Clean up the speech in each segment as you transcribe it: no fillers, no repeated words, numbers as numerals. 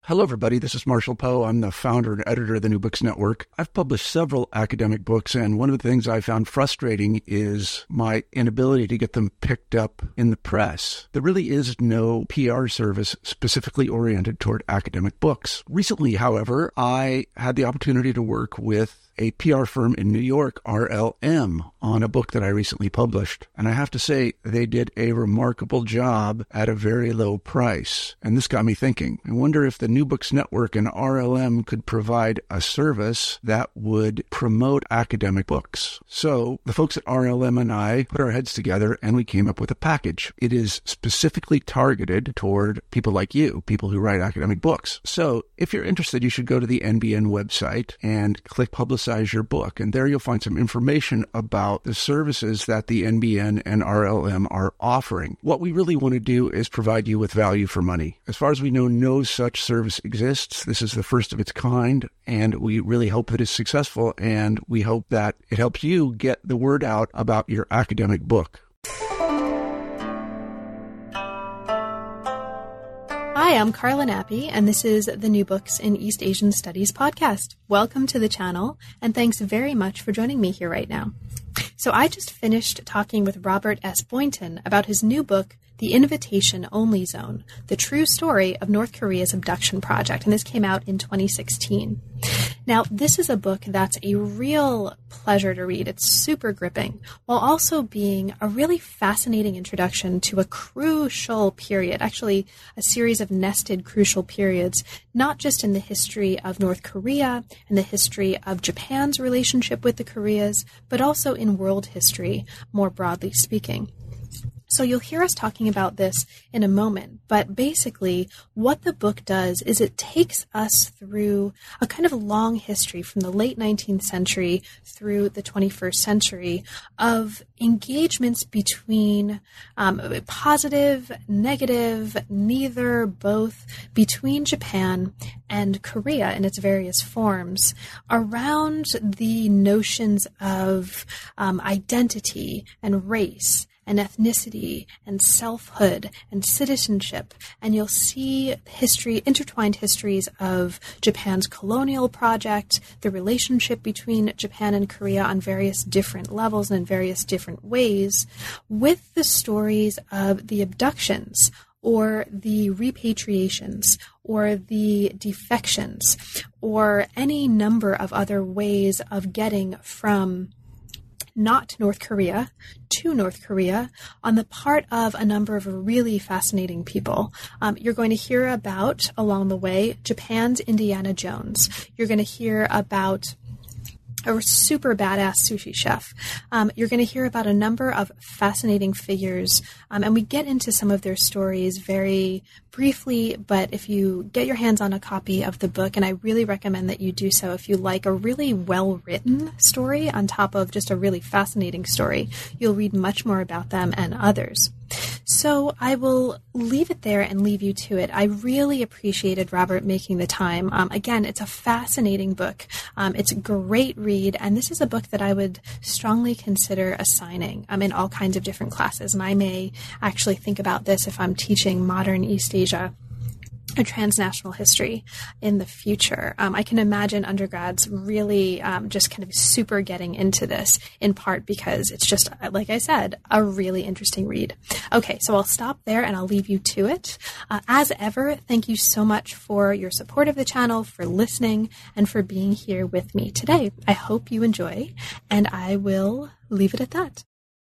Hello, everybody. This is Marshall Poe. I'm the founder and editor of the New Books Network. I've published several academic books, and one of the things I found frustrating is my inability to get them picked up in the press. There really is no PR service specifically oriented toward academic books. Recently, however, I had the opportunity to work with a PR firm in New York, RLM, on a book that I recently published. And I have to say, they did a remarkable job at a very low price. And this got me thinking. I wonder if the New Books Network and RLM could provide a service that would promote academic books. So the folks at RLM and I put our heads together and we came up with a package. It is specifically targeted toward people like you, people who write academic books. So if you're interested, you should go to the NBN website and click Publicize Your Book. And there you'll find some information about the services that the NBN and RLM are offering. What we really want to do is provide you with value for money. As far as we know, no such service exists. This is the first of its kind, and we really hope that it's successful, and we hope that it helps you get the word out about your academic book. Hi, I'm Carla Nappi, and this is the New Books in East Asian Studies podcast. Welcome to the channel, and thanks very much for joining me here right now. So I just finished talking with Robert S. Boynton about his new book, The Invitation Only Zone, The True Story of North Korea's Abduction Project, and this came out in 2016. Now, this is a book that's a real pleasure to read. It's super gripping, while also being a really fascinating introduction to a crucial period, actually a series of nested crucial periods, not just in the history of North Korea and the history of Japan's relationship with the Koreas, but also in world history, more broadly speaking. So you'll hear us talking about this in a moment, but basically what the book does is it takes us through a kind of long history from the late 19th century through the 21st century of engagements between positive, negative, neither, both, between Japan and Korea in its various forms around the notions of identity and race and ethnicity and selfhood and citizenship. And you'll see intertwined histories of Japan's colonial project, the relationship between Japan and Korea on various different levels and in various different ways, with the stories of the abductions or the repatriations or the defections or any number of other ways of getting from not North Korea to North Korea on the part of a number of really fascinating people. You're going to hear about, along the way, Japan's Indiana Jones. You're going to hear about a super badass sushi chef. You're going to hear about a number of fascinating figures, and we get into some of their stories very briefly, but if you get your hands on a copy of the book, and I really recommend that you do so if you like a really well-written story on top of just a really fascinating story, you'll read much more about them and others. So I will leave it there and leave you to it. I really appreciated Robert making the time. Again, it's a fascinating book. It's a great read, and this is a book that I would strongly consider assigning in all kinds of different classes. And I may actually think about this if I'm teaching modern East Asia or transnational history in the future. I can imagine undergrads really just kind of super getting into this, in part because it's just, like I said, a really interesting read. Okay, so I'll stop there and I'll leave you to it. As ever, thank you so much for your support of the channel, for listening, and for being here with me today. I hope you enjoy, and I will leave it at that.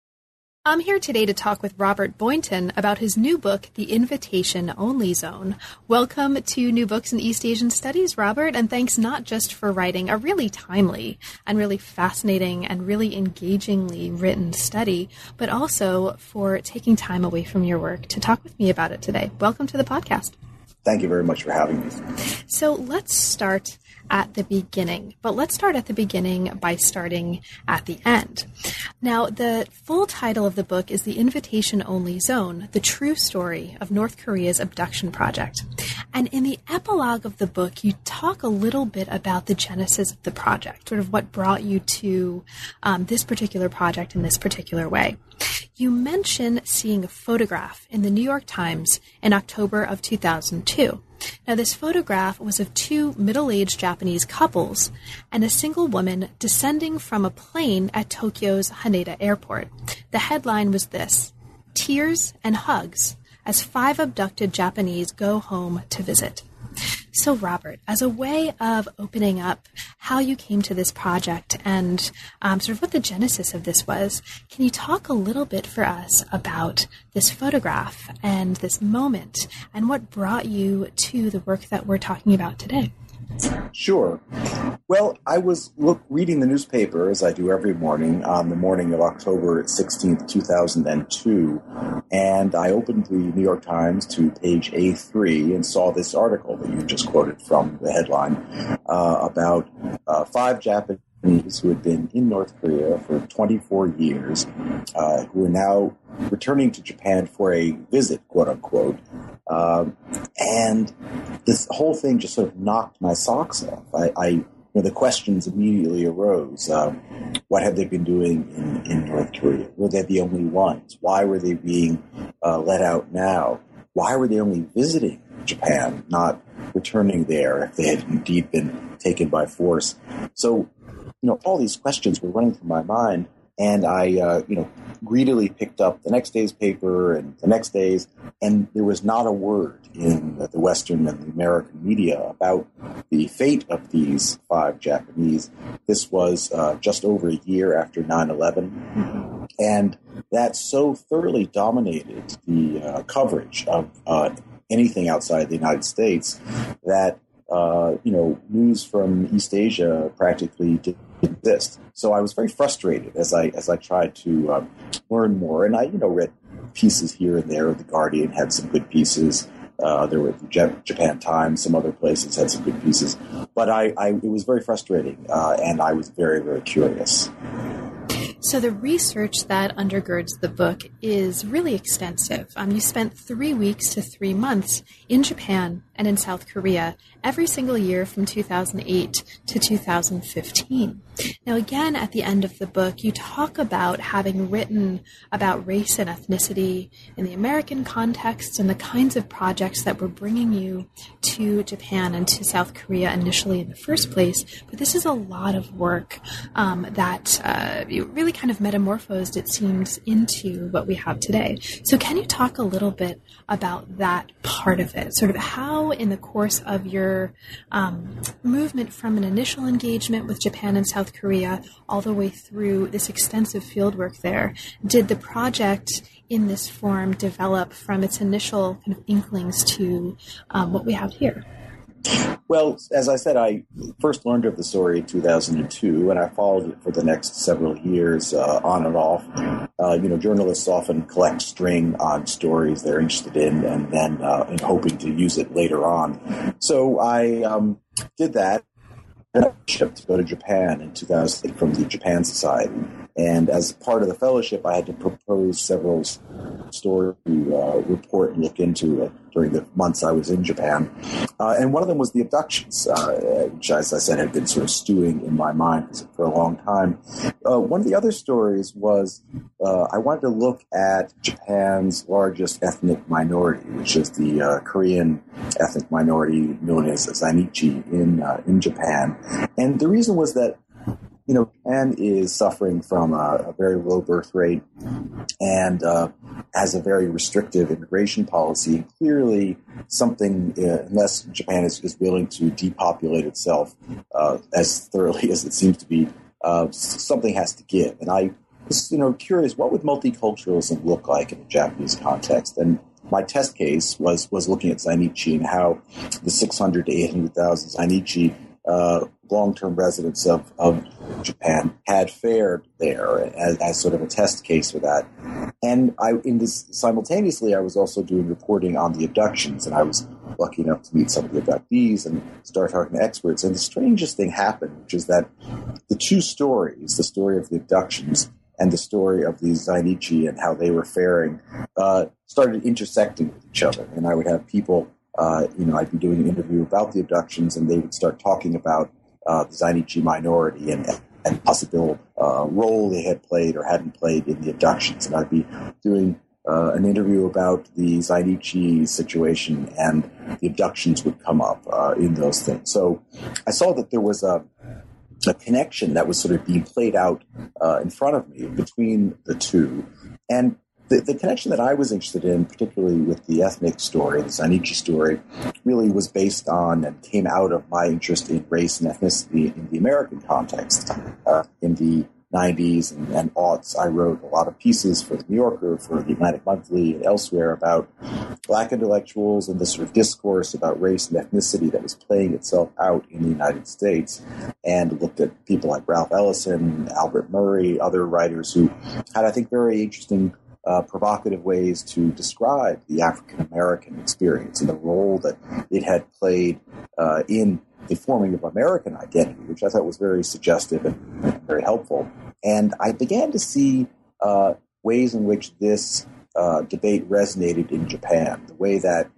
I'm here today to talk with Robert Boynton about his new book, The Invitation Only Zone. Welcome to New Books in East Asian Studies, Robert, and thanks not just for writing a really timely and really fascinating and really engagingly written study, but also for taking time away from your work to talk with me about it today. Welcome to the podcast. Thank you very much for having me. So let's start at the beginning, but let's start at the beginning by starting at the end. Now, the full title of the book is The Invitation Only Zone, The True Story of North Korea's Abduction Project. And in the epilogue of the book, you talk a little bit about the genesis of the project, sort of what brought you to this particular project in this particular way. you mention seeing a photograph in the New York Times in October of 2002. Now, this photograph was of two middle-aged Japanese couples and a single woman descending from a plane at Tokyo's Haneda Airport. The headline was this: "Tears and Hugs as 5 abducted Japanese go home to visit." So, Robert, as a way of opening up how you came to this project and sort of what the genesis of this was, can you talk a little bit for us about this photograph and this moment and what brought you to the work that we're talking about today? Sure. Well, I was reading the newspaper, as I do every morning, on the morning of October 16th, 2002, and I opened the New York Times to page A3 and saw this article that you just quoted from the headline about 5 Japanese who had been in North Korea for 24 years, who are now returning to Japan for a visit, quote unquote. And this whole thing just sort of knocked my socks off. The questions immediately arose. What had they been doing in North Korea? Were they the only ones? Why were they being let out now? Why were they only visiting Japan, not returning there if they had indeed been taken by force? So, all these questions were running through my mind. And I, greedily picked up the next day's paper and the next day's, and there was not a word in the Western and the American media about the fate of these 5 Japanese. This was just over a year after 9/11, and that so thoroughly dominated the coverage of anything outside the United States that news from East Asia practically didn't exist. So I was very frustrated as I tried to learn more, and I read pieces here and there. The Guardian had some good pieces. There were the Japan Times, some other places had some good pieces, but it was very frustrating, and I was very, very curious. So the research that undergirds the book is really extensive. You spent 3 weeks to 3 months in Japan and in South Korea every single year from 2008 to 2015. Now, again, at the end of the book, you talk about having written about race and ethnicity in the American context and the kinds of projects that were bringing you to Japan and to South Korea initially in the first place. But this is a lot of work that really kind of metamorphosed, it seems, into what we have today. So can you talk a little bit about that part of it? Sort of how, in the course of your movement from an initial engagement with Japan and South Korea all the way through this extensive fieldwork there, did the project in this form develop from its initial kind of inklings to what we have here? Well, as I said, I first learned of the story in 2002, and I followed it for the next several years on and off. Journalists often collect string on stories they're interested in, and then in hoping to use it later on. So I did that. Fellowship to go to Japan in 2000 from the Japan Society. And as part of the fellowship, I had to propose several stories to report and look into during the months I was in Japan. And one of them was the abductions, which, as I said, had been sort of stewing in my mind for a long time. One of the other stories was I wanted to look at Japan's largest ethnic minority, which is the Korean ethnic minority known as Zainichi in Japan. And the reason was that Japan is suffering from a very low birth rate and has a very restrictive immigration policy. Clearly, something, unless Japan is willing to depopulate itself as thoroughly as it seems to be, something has to give. And I was, curious, what would multiculturalism look like in a Japanese context? And my test case was looking at Zainichi and how the 600 to 800,000 Zainichi long-term residents of Japan had fared there as sort of a test case for that. And simultaneously, I was also doing reporting on the abductions, and I was lucky enough to meet some of the abductees and start talking to experts. And the strangest thing happened, which is that the two stories, the story of the abductions and the story of the Zainichi and how they were faring, started intersecting with each other. And I would have people, I'd be doing an interview about the abductions, and they would start talking about the Zainichi minority and and possible role they had played or hadn't played in the abductions. And I'd be doing an interview about the Zainichi situation, and the abductions would come up in those things. So I saw that there was a connection that was sort of being played out in front of me between the two. And the connection that I was interested in, particularly with the ethnic story, the Zainichi story, really was based on and came out of my interest in race and ethnicity in the American context. In the 90s and aughts, I wrote a lot of pieces for the New Yorker, for the Atlantic Monthly, and elsewhere about Black intellectuals and the sort of discourse about race and ethnicity that was playing itself out in the United States, and looked at people like Ralph Ellison, Albert Murray, other writers who had, I think, very interesting provocative ways to describe the African-American experience and the role that it had played in the forming of American identity, which I thought was very suggestive and very helpful. And I began to see ways in which this debate resonated in Japan, the way that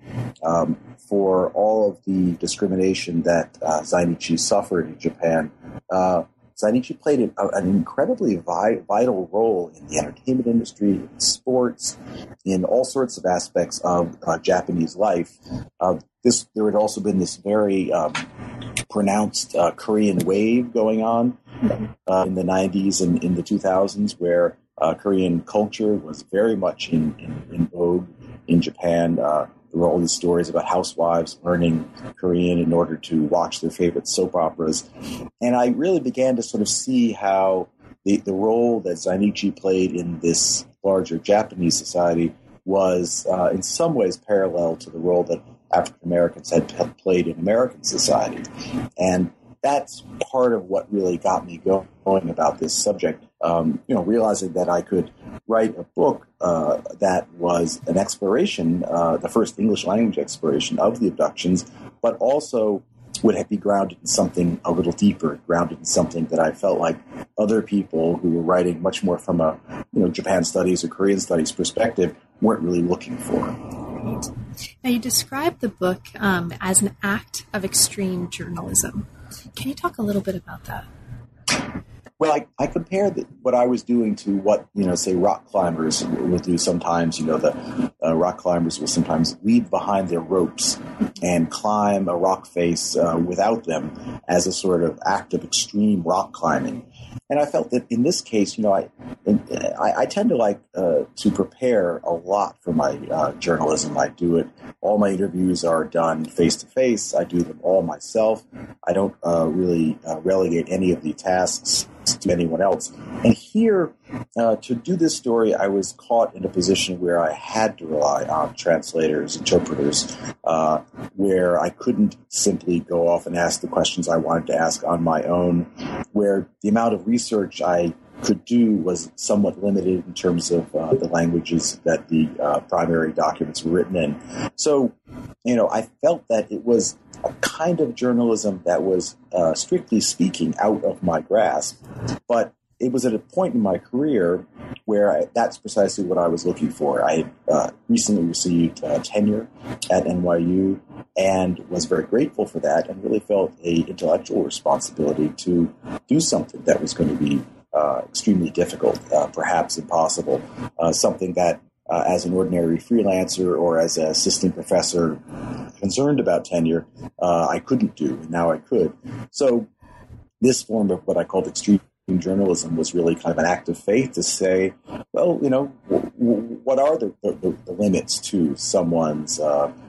for all of the discrimination that Zainichi suffered in Japan, Zainichi played an incredibly vital role in the entertainment industry, in sports, in all sorts of aspects of Japanese life. There had also been this very pronounced Korean wave going on in the 90s and in the 2000s, where Korean culture was very much in vogue in Japan. There were all these stories about housewives learning Korean in order to watch their favorite soap operas. And I really began to sort of see how the role that Zainichi played in this larger Japanese society was in some ways parallel to the role that African Americans had played in American society. And that's part of what really got me going about this subject. Realizing that I could write a book that was an exploration, the first English language exploration of the abductions, but also would be grounded in something a little deeper, grounded in something that I felt like other people who were writing much more from a Japan studies or Korean studies perspective weren't really looking for. Right. Now, you described the book as an act of extreme journalism. Can you talk a little bit about that? Well, I compared what I was doing to what, say rock climbers will do sometimes. The rock climbers will sometimes leave behind their ropes and climb a rock face without them as a sort of act of extreme rock climbing. And I felt that in this case, I tend to like to prepare a lot for my journalism. I do it. All my interviews are done face-to-face. I do them all myself. I don't really relegate any of the tasks to anyone else. And here, to do this story, I was caught in a position where I had to rely on translators, interpreters, where I couldn't simply go off and ask the questions I wanted to ask on my own, where the amount of research I could do was somewhat limited in terms of the languages that the primary documents were written in. So, I felt that it was a kind of journalism that was, strictly speaking, out of my grasp. But it was at a point in my career where that's precisely what I was looking for. I had recently received tenure at NYU and was very grateful for that, and really felt an intellectual responsibility to do something that was going to be extremely difficult, perhaps impossible, something that as an ordinary freelancer or as an assistant professor concerned about tenure, I couldn't do, and now I could. So this form of what I called extreme journalism was really kind of an act of faith to say, well, what are the limits to someone's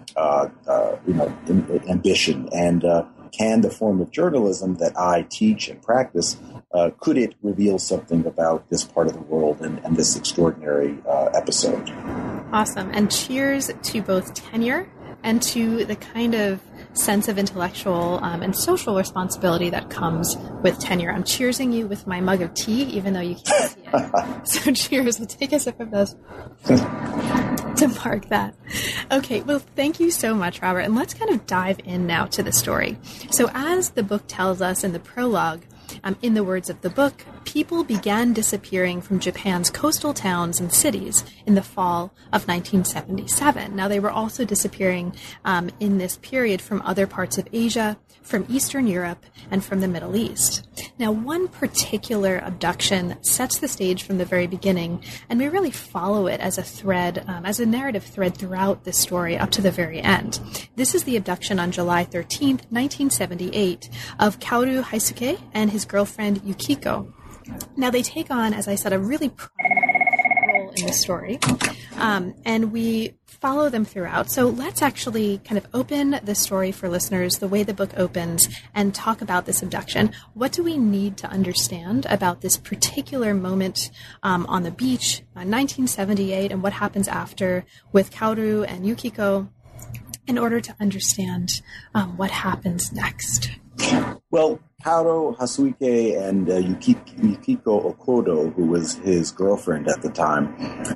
ambition, and can the form of journalism that I teach and practice, could it reveal something about this part of the world and this extraordinary episode? Awesome. And cheers to both tenure and to the kind of sense of intellectual and social responsibility that comes with tenure. I'm cheersing you with my mug of tea, even though you can't see it. So cheers. We'll take a sip of this to mark that. Okay, well, thank you so much, Robert. And let's kind of dive in now to the story. So as the book tells us in the prologue, In the words of the book, people began disappearing from Japan's coastal towns and cities in the fall of 1977. Now, they were also disappearing in this period from other parts of Asia, from Eastern Europe, and from the Middle East. Now, one particular abduction sets the stage from the very beginning, and we really follow it as a thread, as a narrative thread throughout this story up to the very end. This is the abduction on July 13th, 1978, of Kaoru Haisuke and his girlfriend Yukiko. Now, they take on, as I said, a really prominent role in the story, and we follow them throughout. So let's actually kind of open the story for listeners the way the book opens and talk about this abduction. What do we need to understand about this particular moment on the beach in 1978 and what happens after with Kaoru and Yukiko in order to understand what happens next? Well, Kaoru Haisuke and Yukiko Okodo, who was his girlfriend at the time,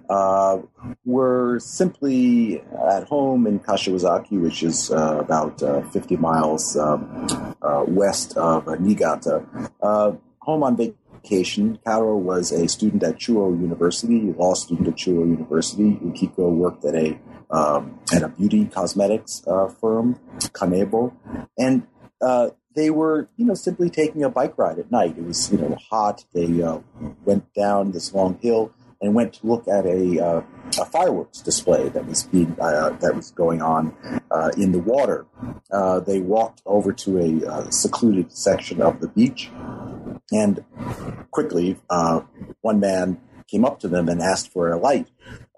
were simply at home in Kashiwazaki, which is about 50 miles west of Niigata. Home on vacation. Kaoru was a student at Chuo University, law student at Chuo University. Yukiko worked at a beauty cosmetics firm, Kanebo, and they were, simply taking a bike ride at night. It was, hot. They went down this long hill and went to look at a fireworks display that was going on in the water. They walked over to a secluded section of the beach, and quickly one man came up to them and asked for a light.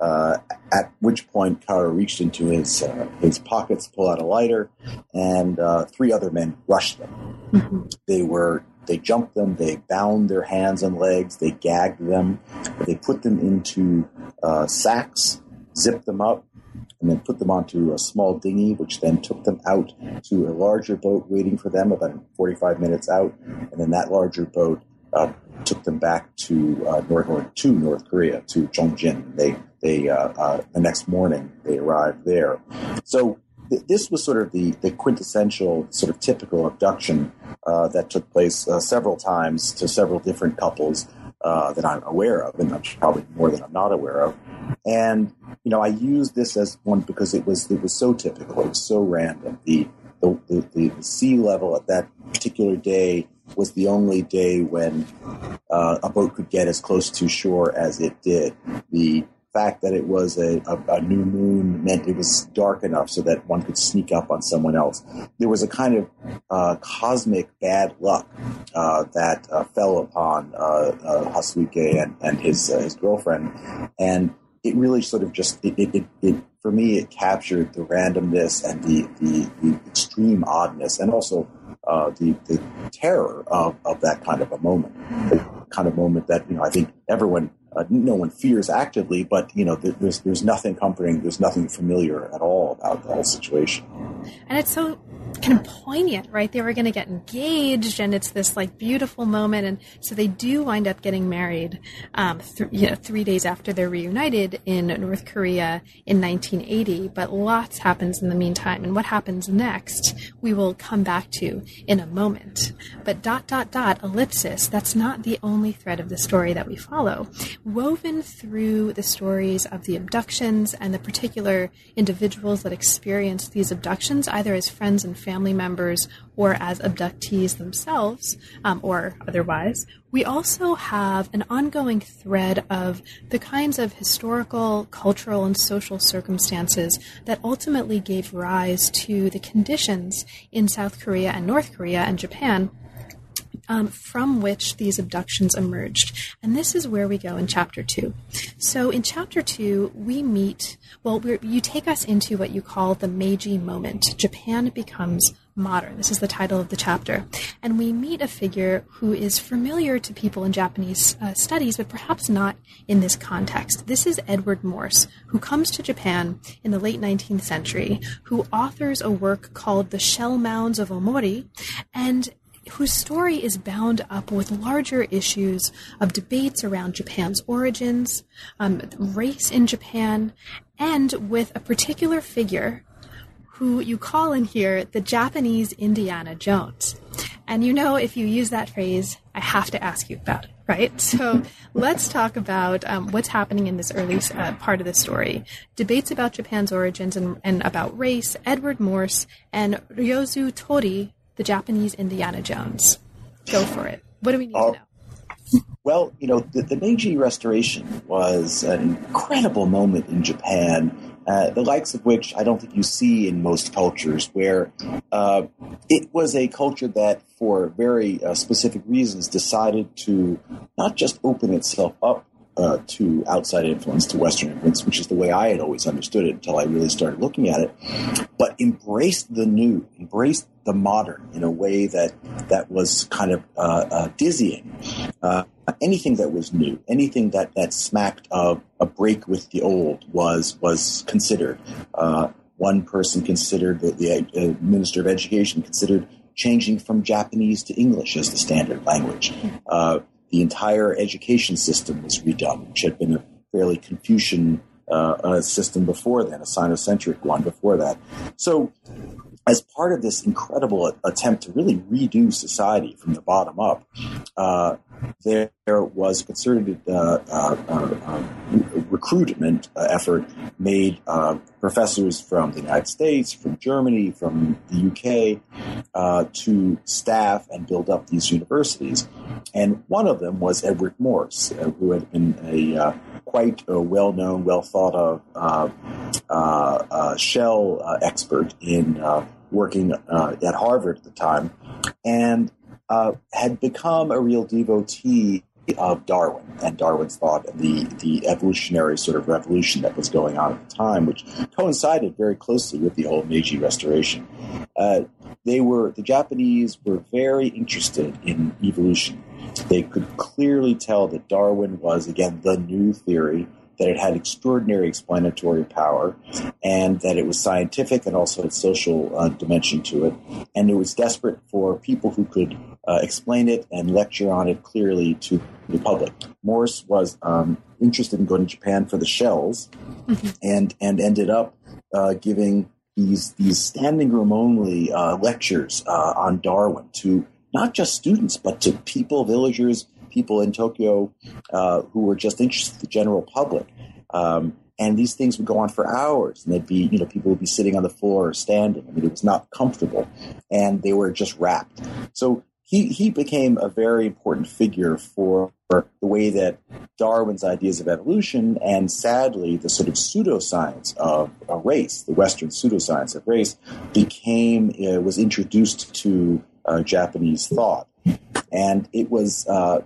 At which point, Kaoru reached into his pockets, pulled out a lighter, and three other men rushed them. Mm-hmm. They jumped them, they bound their hands and legs, they gagged them, they put them into sacks, zipped them up, and then put them onto a small dinghy, which then took them out to a larger boat waiting for them about 45 minutes out, and then that larger boat took them back to North Korea, to Chongjin. The next morning they arrived there. So this was sort of the quintessential, sort of typical abduction that took place several times to several different couples that I'm aware of, and I'm probably more than I'm not aware of. And I used this as one because it was so typical, it was so random. The sea level at that particular day was the only day when a boat could get as close to shore as it did. The fact that it was a new moon meant it was dark enough so that one could sneak up on someone else. There was a kind of cosmic bad luck that fell upon Haisuke and his girlfriend, and it really sort of just it for me it captured the randomness and the extreme oddness, and also the terror of that kind of a moment, the kind of moment that I think everyone. No one fears actively, but there's nothing comforting, there's nothing familiar at all about the whole situation. And it's so kind of poignant, right? They were going to get engaged, and it's this beautiful moment, and so they do wind up getting married 3 days after they're reunited in North Korea in 1980. But lots happens in the meantime, and what happens next we will come back to in a moment. But ... ellipsis, that's not the only thread of the story that we follow. Woven through the stories of the abductions and the particular individuals that experience these abductions, either as friends and family members or as abductees themselves, or otherwise, we also have an ongoing thread of the kinds of historical, cultural, and social circumstances that ultimately gave rise to the conditions in South Korea and North Korea and Japan from which these abductions emerged. And this is where we go in Chapter 2. So in Chapter 2, we meet, you take us into what you call the Meiji moment. Japan becomes modern. This is the title of the chapter. And we meet a figure who is familiar to people in Japanese studies, but perhaps not in this context. This is Edward Morse, who comes to Japan in the late 19th century, who authors a work called The Shell Mounds of Omori, and whose story is bound up with larger issues of debates around Japan's origins, race in Japan, and with a particular figure who you call in here the Japanese Indiana Jones. And if you use that phrase, I have to ask you about it, right? So let's talk about what's happening in this early part of the story. Debates about Japan's origins and about race, Edward Morse, and Ryozu Tori, the Japanese Indiana Jones. Go for it. What do we need to know? Well, the Meiji Restoration was an incredible moment in Japan, the likes of which I don't think you see in most cultures, where it was a culture that, for very specific reasons, decided to not just open itself up to outside influence, to Western influence, which is the way I had always understood it until I really started looking at it, but embraced the new, embraced the modern in a way that was kind of dizzying. Anything that was new, anything that smacked of a break with the old was considered. One person considered, the Minister of Education considered changing from Japanese to English as the standard language. The entire education system was redone, which had been a fairly Confucian system before then, a Sinocentric one before that. So as part of this incredible attempt to really redo society from the bottom up, there was a concerted recruitment effort made professors from the United States, from Germany, from the UK to staff and build up these universities. And one of them was Edward Morse, who had been a quite well-known, well-thought of shell expert in working at Harvard at the time, and had become a real devotee of Darwin and Darwin's thought and the evolutionary sort of revolution that was going on at the time, which coincided very closely with the old Meiji Restoration. The Japanese were very interested in evolution. They could clearly tell that Darwin was, again, the new theory, that it had extraordinary explanatory power, and that it was scientific and also had social dimension to it. And it was desperate for people who could explain it and lecture on it clearly to the public. Morse was interested in going to Japan for the shells, and ended up giving these standing room only lectures on Darwin to not just students, but to people, villagers, people in Tokyo who were just interested, the general public. And these things would go on for hours, and they'd be, people would be sitting on the floor or standing. I mean, it was not comfortable, and they were just rapt. So he became a very important figure for the way that Darwin's ideas of evolution and, sadly, the sort of pseudoscience of race, the Western pseudoscience of race, was introduced to Japanese thought. And it was,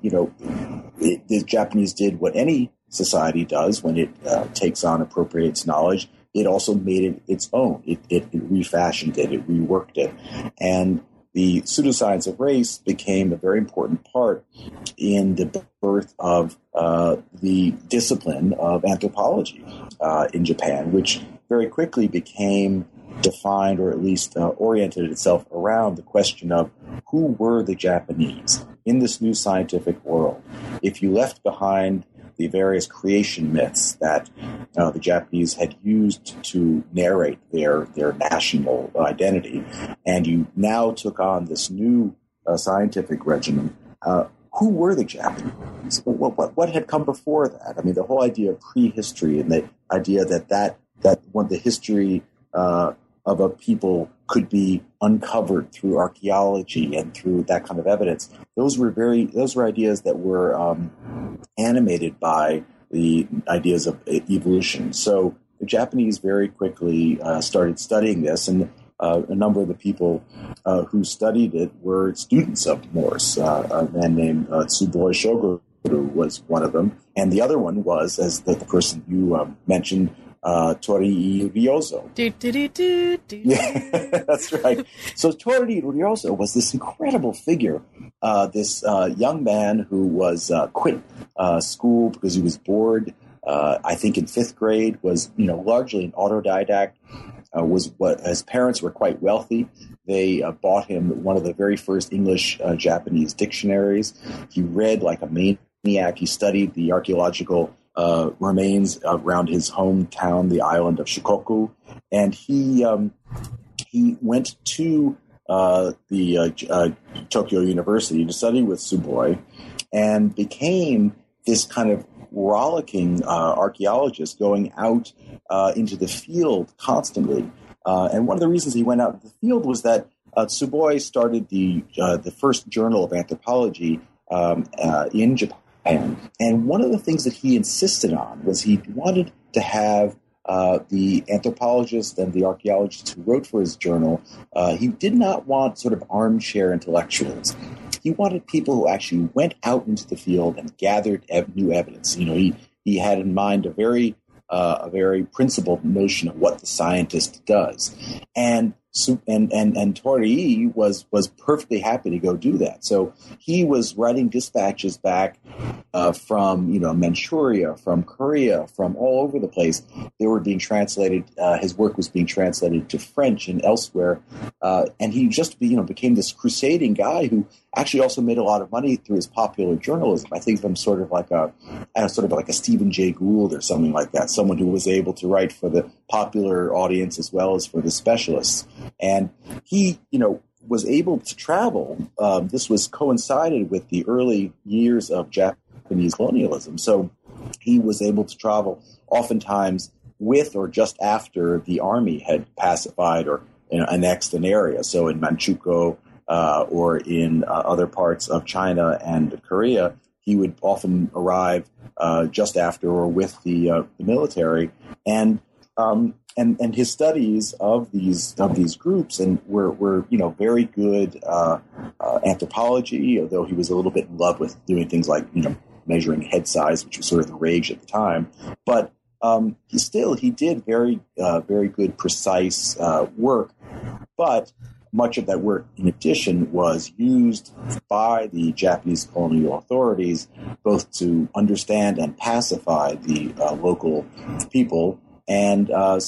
the Japanese did what any society does when it takes on, appropriates knowledge. It also made it its own. It refashioned it. It reworked it. And the pseudoscience of race became a very important part in the birth of the discipline of anthropology in Japan, which very quickly became defined, or at least oriented itself around the question of who were the Japanese in this new scientific world. If you left behind the various creation myths that the Japanese had used to narrate their national identity, and you now took on this new scientific regimen, who were the Japanese? What had come before that? I mean, the whole idea of prehistory and the idea that the history of a people could be uncovered through archaeology and through that kind of evidence. Those were ideas that were animated by the ideas of evolution. So the Japanese very quickly started studying this, and a number of the people who studied it were students of Morse. A man named Tsuboi Shoguru was one of them, and the other one was, as the person you mentioned, Torii Ryozo. Yeah, that's right. So Torii Ryozo was this incredible figure, this young man who was quit school because he was bored. I think in 5th grade, was largely an autodidact. His parents were quite wealthy. They bought him one of the very first English Japanese dictionaries. He read like a maniac. He studied the archaeological remains around his hometown, the island of Shikoku, and he went to Tokyo University to study with Tsuboi, and became this kind of rollicking archaeologist going out into the field constantly. And one of the reasons he went out into the field was that Tsuboi started the first journal of anthropology in Japan. And one of the things that he insisted on was he wanted to have the anthropologists and the archaeologists who wrote for his journal, he did not want sort of armchair intellectuals. He wanted people who actually went out into the field and gathered new evidence. You know, he had in mind a very principled notion of what the scientist does, and Torii was perfectly happy to go do that. So he was writing dispatches back from Manchuria, from Korea, from all over the place. They were being translated. His work was being translated to French and elsewhere, and he just became this crusading guy who actually also made a lot of money through his popular journalism. I think of him sort of like a Stephen Jay Gould or something like that, someone who was able to write for the popular audience as well as for the specialists. And he, was able to travel. This was coincided with the early years of Japanese colonialism. So he was able to travel oftentimes with or just after the army had pacified or annexed an area. So in Manchukuo or in other parts of China and Korea, he would often arrive just after or with the military. And his studies of these groups were very good anthropology, although he was a little bit in love with doing things like measuring head size, which was sort of the rage at the time. But he did very good precise work. But much of that work, in addition, was used by the Japanese colonial authorities both to understand and pacify the local people. And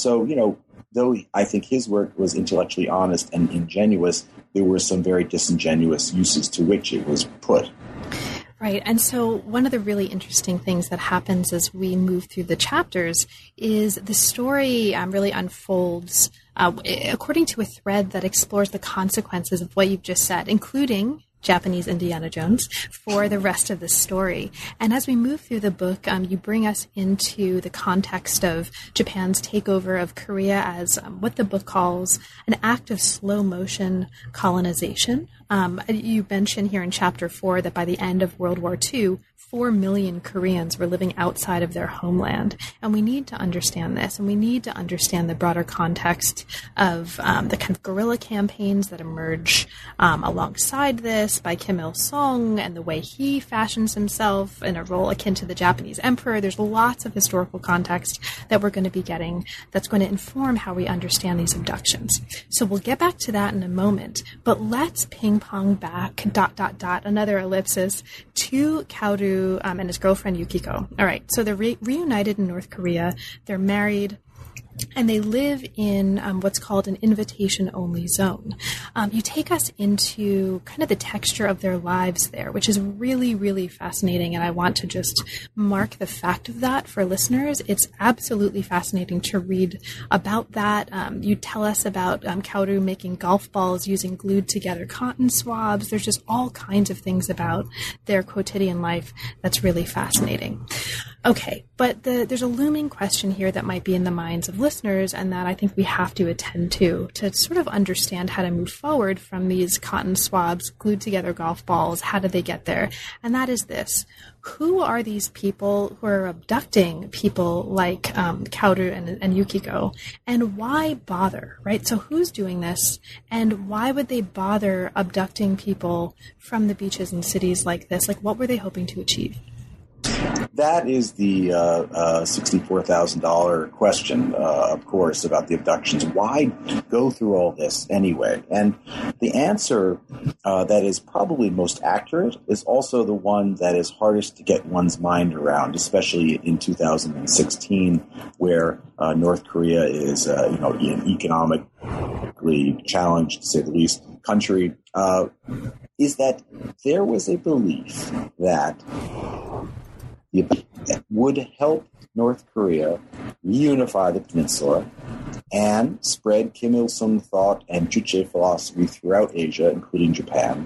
though I think his work was intellectually honest and ingenuous, there were some very disingenuous uses to which it was put. Right. And so one of the really interesting things that happens as we move through the chapters is the story really unfolds according to a thread that explores the consequences of what you've just said, including Japanese Indiana Jones, for the rest of the story. And as we move through the book, you bring us into the context of Japan's takeover of Korea as what the book calls an act of slow motion colonization. You mention here in chapter 4 that by the end of World War II, 4 million Koreans were living outside of their homeland. And we need to understand this, and we need to understand the broader context of the kind of guerrilla campaigns that emerge alongside this by Kim Il-sung and the way he fashions himself in a role akin to the Japanese emperor. There's lots of historical context that we're going to be getting that's going to inform how we understand these abductions. So we'll get back to that in a moment, but let's ping pong back, ... another ellipsis, to Kaoru and his girlfriend Yukiko. All right, so they're reunited in North Korea. They're married. And they live in what's called an invitation-only zone. You take us into kind of the texture of their lives there, which is really, really fascinating. And I want to just mark the fact of that for listeners. It's absolutely fascinating to read about that. You tell us about Kaoru making golf balls using glued together cotton swabs. There's just all kinds of things about their quotidian life that's really fascinating. Okay, but there's a looming question here that might be in the minds of listeners, and that I think we have to attend to sort of understand how to move forward from these cotton swabs, glued together golf balls. How did they get there? And that is this. Who are these people who are abducting people like Kaoru and Yukiko? And why bother, right? So who's doing this? And why would they bother abducting people from the beaches in cities like this? Like, what were they hoping to achieve? That is the $64,000 question, of course, about the abductions. Why go through all this anyway? And the answer that is probably most accurate is also the one that is hardest to get one's mind around, especially in 2016, where North Korea is, an economically challenged, to say the least, country, is that there was a belief that would help North Korea reunify the peninsula and spread Kim Il-sung thought and Juche philosophy throughout Asia, including Japan,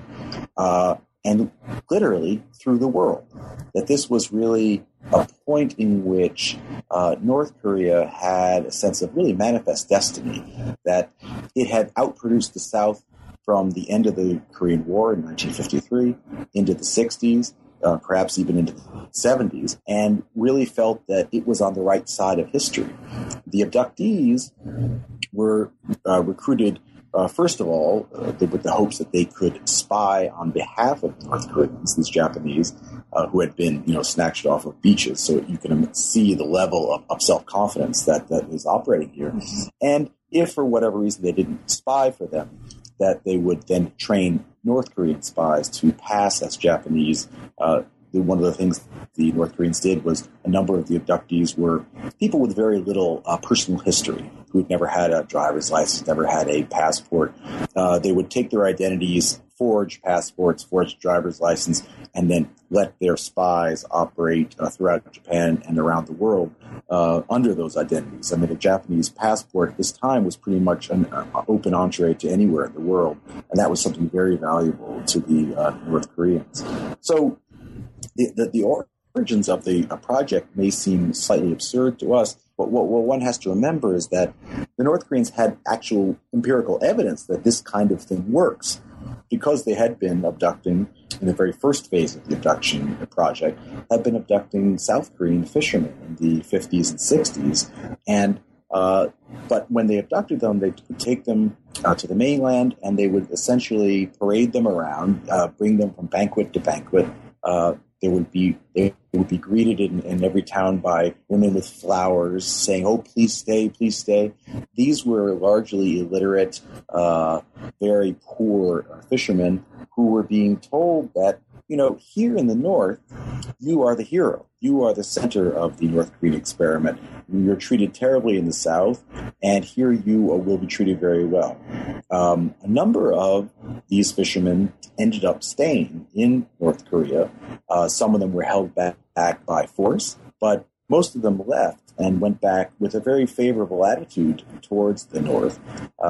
and literally through the world. That this was really a point in which North Korea had a sense of really manifest destiny, that it had outproduced the South from the end of the Korean War in 1953 into the 60s, perhaps even into the 70s, and really felt that it was on the right side of history. The abductees were recruited, first of all, with the hopes that they could spy on behalf of North Koreans, these Japanese, who had been, snatched off of beaches. So you can see the level of self-confidence that is operating here. And if for whatever reason they didn't spy for them, that they would then train North Korean spies to pass as Japanese. One of the things the North Koreans did was a number of the abductees were people with very little personal history, who'd never had a driver's license, never had a passport. They would take their identities, forge passports, forge driver's license, and then let their spies operate throughout Japan and around the world under those identities. I mean, a Japanese passport at this time was pretty much an open entree to anywhere in the world, and that was something very valuable to the North Koreans. So the origins of the project may seem slightly absurd to us, but what one has to remember is that the North Koreans had actual empirical evidence that this kind of thing works, because they had been abducting, in the very first phase of the abduction project, had been abducting South Korean fishermen in the 50s and 60s. And but when they abducted them, they would take them to the mainland, and they would essentially parade them around, bring them from banquet to banquet. They would be greeted in every town by women with flowers saying, "Oh, please stay, please stay." These were largely illiterate, very poor fishermen who were being told that, here in the North, you are the hero. You are the center of the North Korean experiment. You're treated terribly in the South, and here you will be treated very well. A number of these fishermen ended up staying in North Korea. Some of them were held back by force, but most of them left and went back with a very favorable attitude towards the North.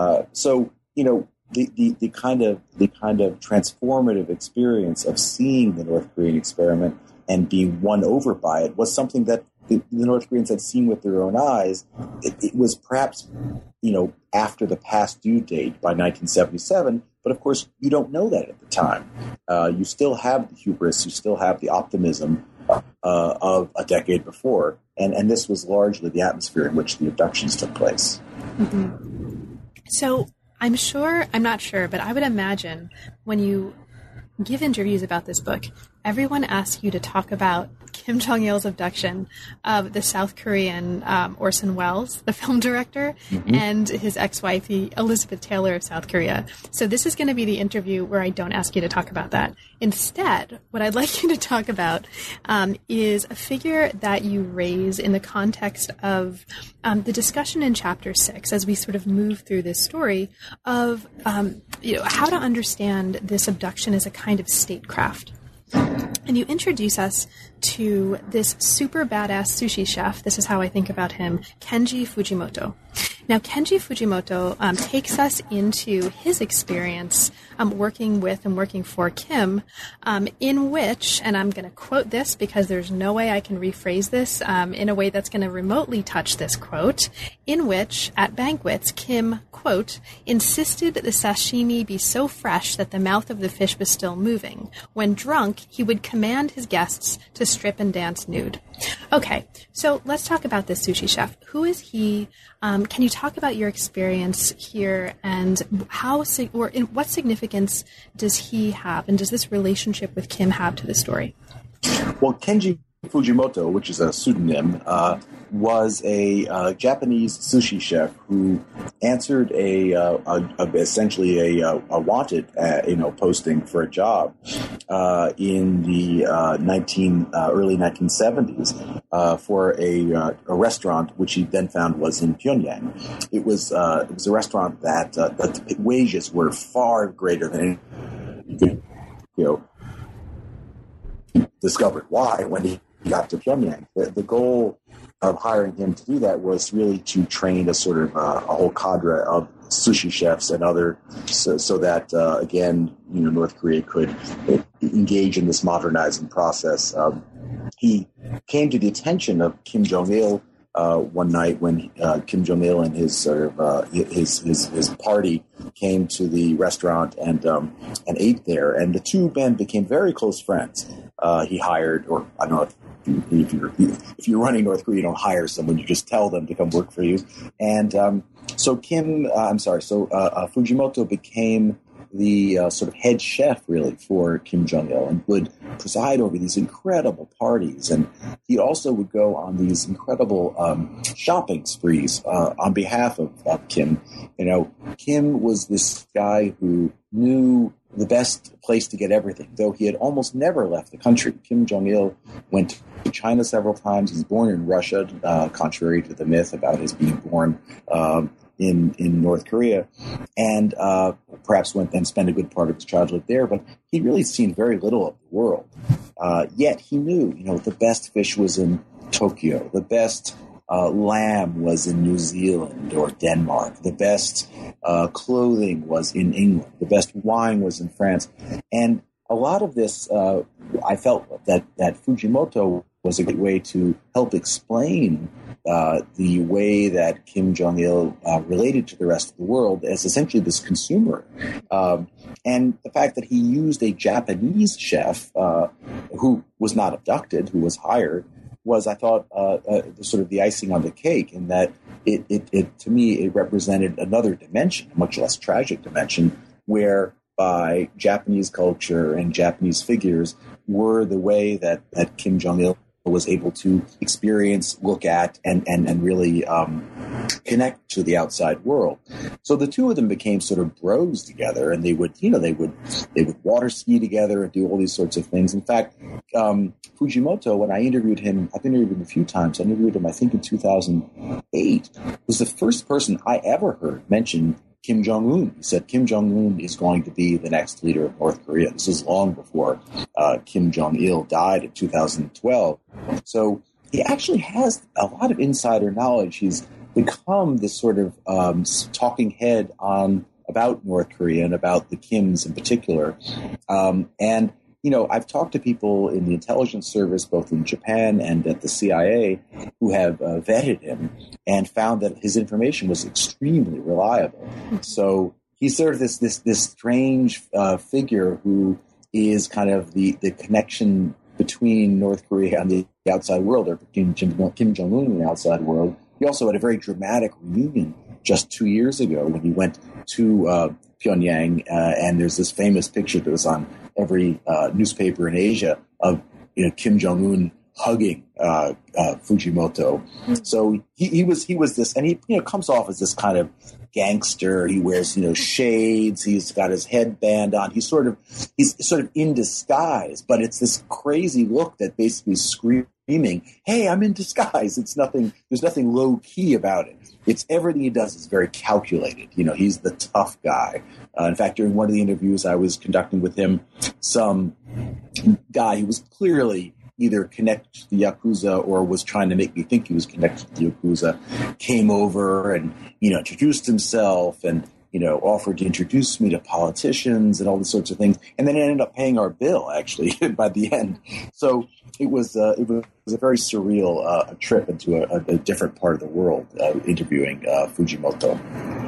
The kind of transformative experience of seeing the North Korean experiment and being won over by it was something that the North Koreans had seen with their own eyes. It was perhaps, after the past due date by 1977, but of course you don't know that at the time. You still have the hubris, you still have the optimism of a decade before, and this was largely the atmosphere in which the abductions took place. Mm-hmm. So I'm not sure, but I would imagine when you give interviews about this book, everyone asks you to talk about Kim Jong-il's abduction of the South Korean Orson Welles, the film director, and his ex-wife, the Elizabeth Taylor of South Korea. So this is going to be the interview where I don't ask you to talk about that. Instead, what I'd like you to talk about is a figure that you raise in the context of the discussion in Chapter 6, as we sort of move through this story of how to understand this abduction as a kind of statecraft. And you introduce us to this super badass sushi chef. This is how I think about him, Kenji Fujimoto. Now, Kenji Fujimoto takes us into his experience working with and working for Kim, in which, and I'm going to quote this because there's no way I can rephrase this in a way that's going to remotely touch this quote, in which, at banquets, Kim, quote, insisted the sashimi be so fresh that the mouth of the fish was still moving. When drunk, he would command his guests to strip and dance nude. Okay, so let's talk about this sushi chef. Who is he? Can you talk about your experience here and what significance does he have, and does this relationship with Kim have to the story? Well, Kenji Fujimoto, which is a pseudonym, was a Japanese sushi chef who answered essentially a wanted posting for a job in the early 1970s for a restaurant which he then found was in Pyongyang. It was a restaurant that the wages were far greater than he discovered why when he got to Pyongyang. The goal hiring him to do that was really to train a sort of a whole cadre of sushi chefs and other, so that again, North Korea could engage in this modernizing process. He came to the attention of Kim Jong-il one night when Kim Jong-il and his sort of his party came to the restaurant and ate there, and the two men became very close friends. He hired, or I don't know if you're running North Korea, you don't hire someone; you just tell them to come work for you. And so Fujimoto became the sort of head chef, really, for Kim Jong-il, and would preside over these incredible parties. And he also would go on these incredible shopping sprees on behalf of Kim. Kim was this guy who knew the best place to get everything, though he had almost never left the country. Kim Jong-il went to China several times. He's born in Russia, contrary to the myth about his being born in North Korea, and perhaps went and spent a good part of his childhood there. But he'd really seen very little of the world. Yet he knew, the best fish was in Tokyo, the best lamb was in New Zealand or Denmark, the best clothing was in England, the best wine was in France. And a lot of this, I felt that Fujimoto was a great way to help explain the way that Kim Jong-il related to the rest of the world as essentially this consumer. And the fact that he used a Japanese chef who was not abducted, who was hired, was, I thought, sort of the icing on the cake, in that it to me, it represented another dimension, a much less tragic dimension, whereby Japanese culture and Japanese figures were the way that Kim Jong-il was able to experience, look at, and really connect to the outside world. So the two of them became sort of bros together, and they would water ski together and do all these sorts of things. In fact, Fujimoto, when I interviewed him, I've interviewed him a few times. I interviewed him, I think, in 2008. Was the first person I ever heard mention Kim Jong-un. He said Kim Jong-un is going to be the next leader of North Korea. This is long before Kim Jong-il died in 2012. So he actually has a lot of insider knowledge. He's become this sort of talking head about North Korea and about the Kims in particular. And I've talked to people in the intelligence service, both in Japan and at the CIA, who have vetted him and found that his information was extremely reliable. So he's sort of this strange figure who is kind of the connection between North Korea and the outside world, or between Kim Jong-un and the outside world. He also had a very dramatic reunion just 2 years ago when he went to Pyongyang, and there's this famous picture that was on every newspaper in Asia of Kim Jong-un hugging Fujimoto. So he was this, and he comes off as this kind of gangster. He wears shades. He's got his headband on. He's sort of in disguise, but it's this crazy look that basically screaming, "Hey, I'm in disguise." There's nothing low key about it. It's everything he does is very calculated. He's the tough guy. In fact, during one of the interviews I was conducting with him, some guy who was clearly either connected to the Yakuza or was trying to make me think he was connected to the Yakuza came over and, introduced himself and, offered to introduce me to politicians and all these sorts of things. And then it ended up paying our bill, actually, by the end. So it was a very surreal trip into a different part of the world, interviewing Fujimoto.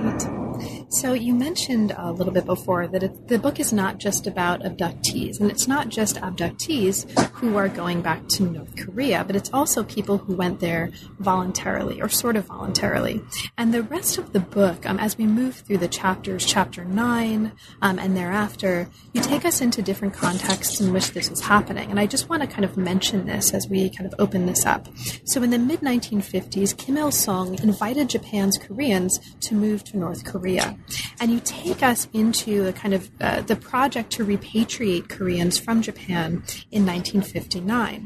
So you mentioned a little bit before that the book is not just about abductees, and it's not just abductees who are going back to North Korea, but it's also people who went there voluntarily or sort of voluntarily. And the rest of the book, as we move through the chapters, chapter 9 and thereafter, you take us into different contexts in which this was happening. And I just want to kind of mention this as we kind of open this up. So in the mid-1950s, Kim Il-sung invited Japan's Koreans to move to North Korea. And you take us into a kind of the project to repatriate Koreans from Japan in 1959.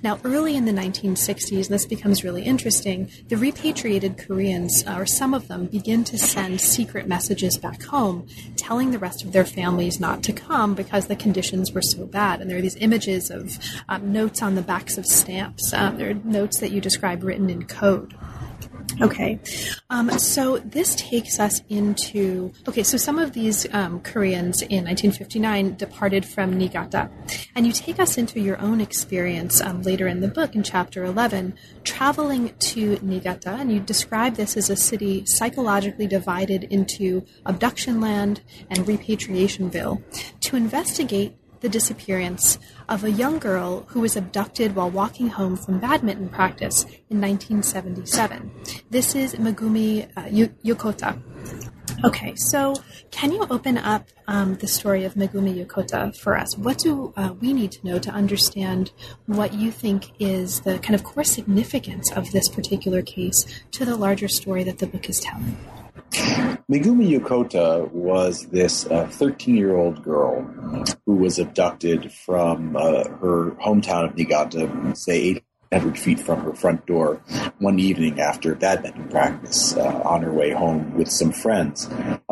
Now, early in the 1960s, and this becomes really interesting, the repatriated Koreans, or some of them, begin to send secret messages back home, telling the rest of their families not to come because the conditions were so bad. And there are these images of notes on the backs of stamps. There are notes that you describe written in code. Okay, so this takes us into, so some of these Koreans in 1959 departed from Niigata, and you take us into your own experience later in the book in chapter 11, traveling to Niigata, and you describe this as a city psychologically divided into abduction land and repatriationville to investigate the disappearance of a young girl who was abducted while walking home from badminton practice in 1977. This is Megumi Yokota. Okay, so can you open up the story of Megumi Yokota for us? What do we need to know to understand what you think is the kind of core significance of this particular case to the larger story that the book is telling? Megumi Yokota was this 13-year-old girl who was abducted from her hometown of Niigata, say 800 feet from her front door, one evening after badminton practice on her way home with some friends.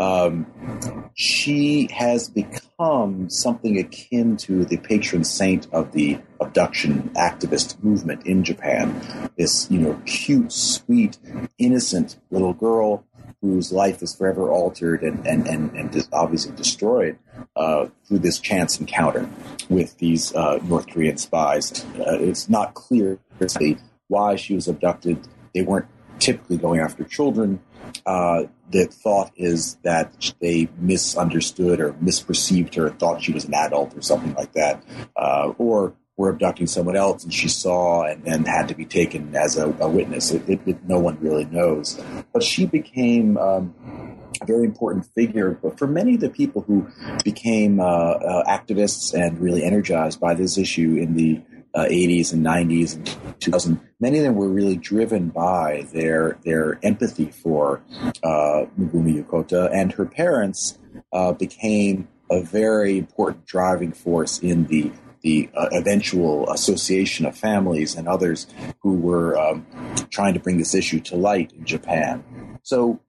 She has become something akin to the patron saint of the abduction activist movement in Japan. This, cute, sweet, innocent little girl whose life is forever altered and obviously destroyed through this chance encounter with these North Korean spies. It's not clear why she was abducted. They weren't typically going after children. The thought is that they misunderstood or misperceived her, thought she was an adult or something like that, or were abducting someone else and she saw and then had to be taken as a witness. No one really knows. But she became a very important figure. But for many of the people who became activists and really energized by this issue in the 80s and 90s and 2000, many of them were really driven by their empathy for Megumi Yokota, and her parents became a very important driving force in the eventual association of families and others who were trying to bring this issue to light in Japan. So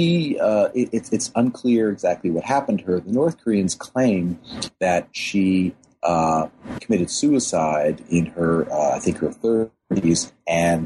it's unclear exactly what happened to her. The North Koreans claim that she committed suicide in her, I think her 30s, and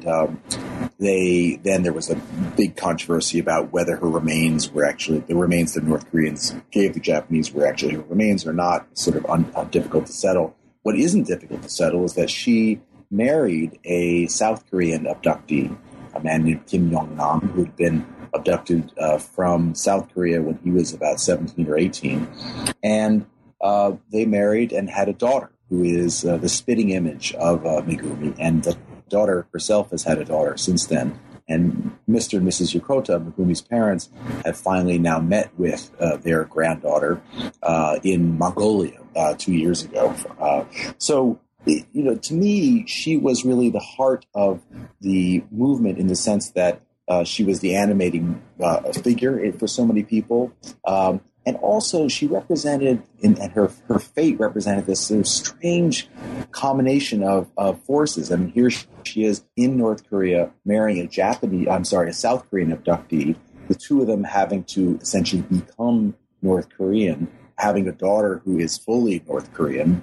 there was a big controversy about whether her remains were actually the remains the North Koreans gave the Japanese were actually her remains or not. Sort of difficult to settle. What isn't difficult to settle is that she married a South Korean abductee, a man named Kim Yong-nam, who had been abducted from South Korea when he was about 17 or 18. And they married and had a daughter who is the spitting image of Megumi. And the daughter herself has had a daughter since then. And Mr. and Mrs. Yokota, Megumi's parents, have finally now met with their granddaughter in Mongolia 2 years ago. So, to me, she was really the heart of the movement in the sense that she was the animating figure for so many people. And also, she represented, and her fate represented this sort of strange combination of forces. I mean, here she is in North Korea marrying a South Korean abductee, the two of them having to essentially become North Korean, having a daughter who is fully North Korean.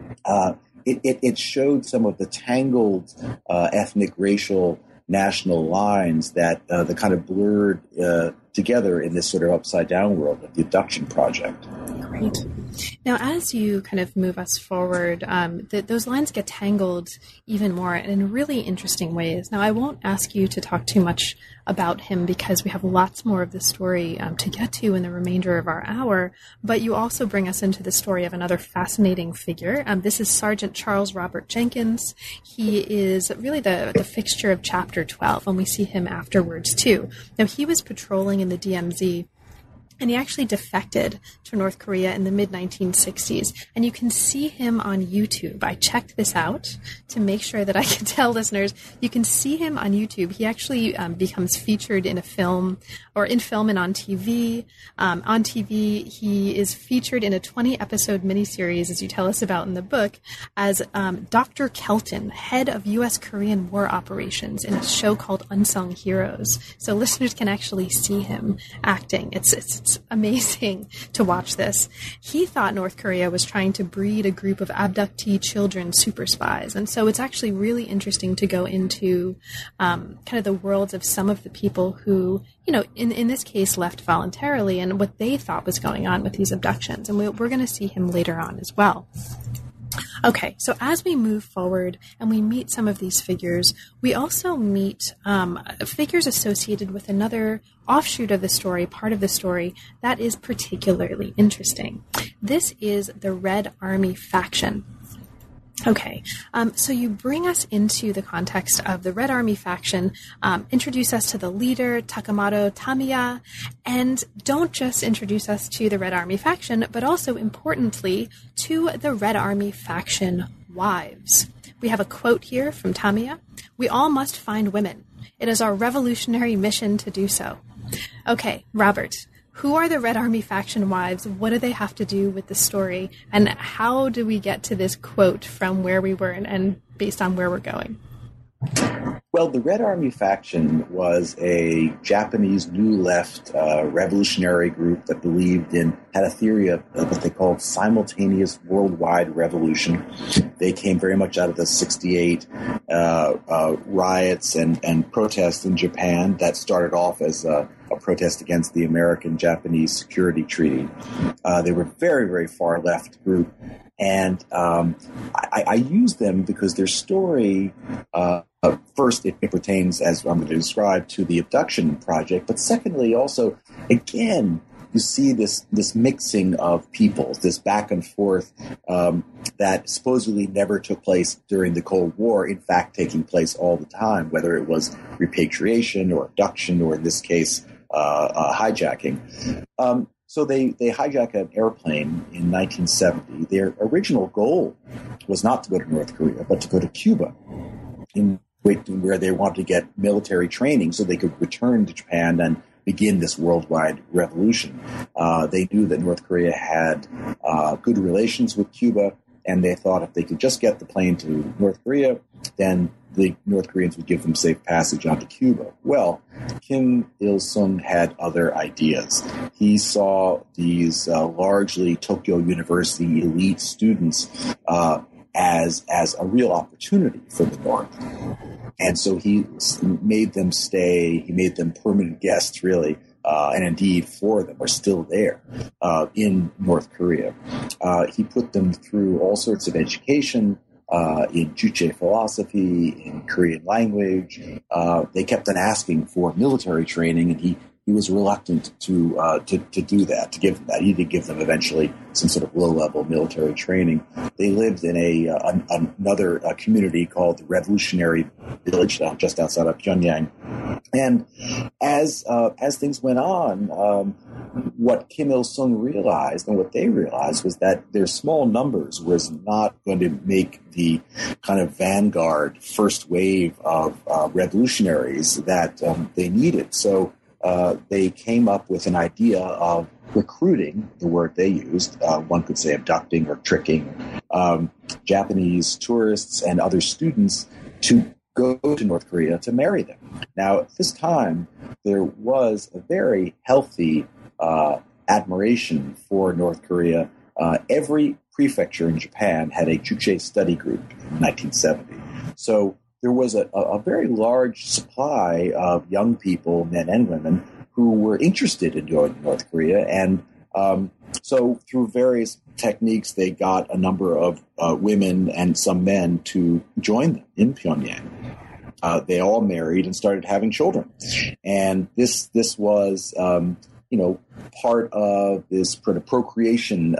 It showed some of the tangled ethnic, racial, national lines that the kind of blurred together in this sort of upside-down world of the abduction project. Great. Now, as you kind of move us forward, those lines get tangled even more in really interesting ways. Now, I won't ask you to talk too much about him because we have lots more of the story to get to in the remainder of our hour, but you also bring us into the story of another fascinating figure. This is Sergeant Charles Robert Jenkins. He is really the fixture of Chapter 12, and we see him afterwards, too. Now, he was patrolling in the DMZ And he actually defected to North Korea in the mid-1960s. And you can see him on YouTube. I checked this out to make sure that I can tell listeners. You can see him on YouTube. He actually becomes featured in a film, or in film and on TV. On TV, he is featured in a 20-episode miniseries, as you tell us about in the book, as Dr. Kelton, head of U.S.-Korean war operations in a show called Unsung Heroes. So listeners can actually see him acting. It's amazing to watch this. He thought North Korea was trying to breed a group of abductee children super spies. And so it's actually really interesting to go into kind of the worlds of some of the people who, you know, in this case left voluntarily, and what they thought was going on with these abductions. And we're going to see him later on as well. Okay, so as we move forward and we meet some of these figures, we also meet figures associated with another offshoot of the story, part of the story, that is particularly interesting. This is the Red Army faction. Okay, so you bring us into the context of the Red Army faction, introduce us to the leader, Takamoto Tamiya, and don't just introduce us to the Red Army faction, but also, importantly, to the Red Army faction wives. We have a quote here from Tamiya: "We all must find women. It is our revolutionary mission to do so." Okay, Robert, who are the Red Army faction wives? What do they have to do with the story? And how do we get to this quote from where we were and based on where we're going? Well, the Red Army faction was a Japanese New Left revolutionary group that had a theory of what they called simultaneous worldwide revolution. They came very much out of the 68 riots and protests in Japan that started off as a protest against the American-Japanese Security Treaty. They were a very, very far left group. And I use them because their story, first, it pertains, as I'm going to describe, to the abduction project. But secondly, also, again, you see this mixing of peoples, this back and forth that supposedly never took place during the Cold War, in fact, taking place all the time, whether it was repatriation or abduction or, in this case, hijacking. So they hijack an airplane in 1970. Their original goal was not to go to North Korea, but to go to Cuba, where they wanted to get military training so they could return to Japan and begin this worldwide revolution. They knew that North Korea had good relations with Cuba, and they thought if they could just get the plane to North Korea, then the North Koreans would give them safe passage onto Cuba. Well, Kim Il-sung had other ideas. He saw these largely Tokyo University elite students as a real opportunity for the North. And so he made them stay. He made them permanent guests, really, and indeed 4 of them are still there in North Korea. He put them through all sorts of education, in Juche philosophy, in Korean language. They kept on asking for military training, and he was reluctant to do that, to give them that. He did give them eventually some sort of low-level military training. They lived in another community called the Revolutionary Village, just outside of Pyongyang. And as things went on, what Kim Il-sung realized and what they realized was that their small numbers was not going to make the kind of vanguard first wave of revolutionaries that they needed. So they came up with an idea of recruiting, the word they used, one could say abducting or tricking, Japanese tourists and other students to go to North Korea to marry them. Now, at this time, there was a very healthy admiration for North Korea. Every prefecture in Japan had a Juche study group in 1970. So there was a very large supply of young people, men and women, who were interested in going to North Korea. And so through various techniques, they got a number of women and some men to join them in Pyongyang. They all married and started having children. And this was, part of this sort of procreation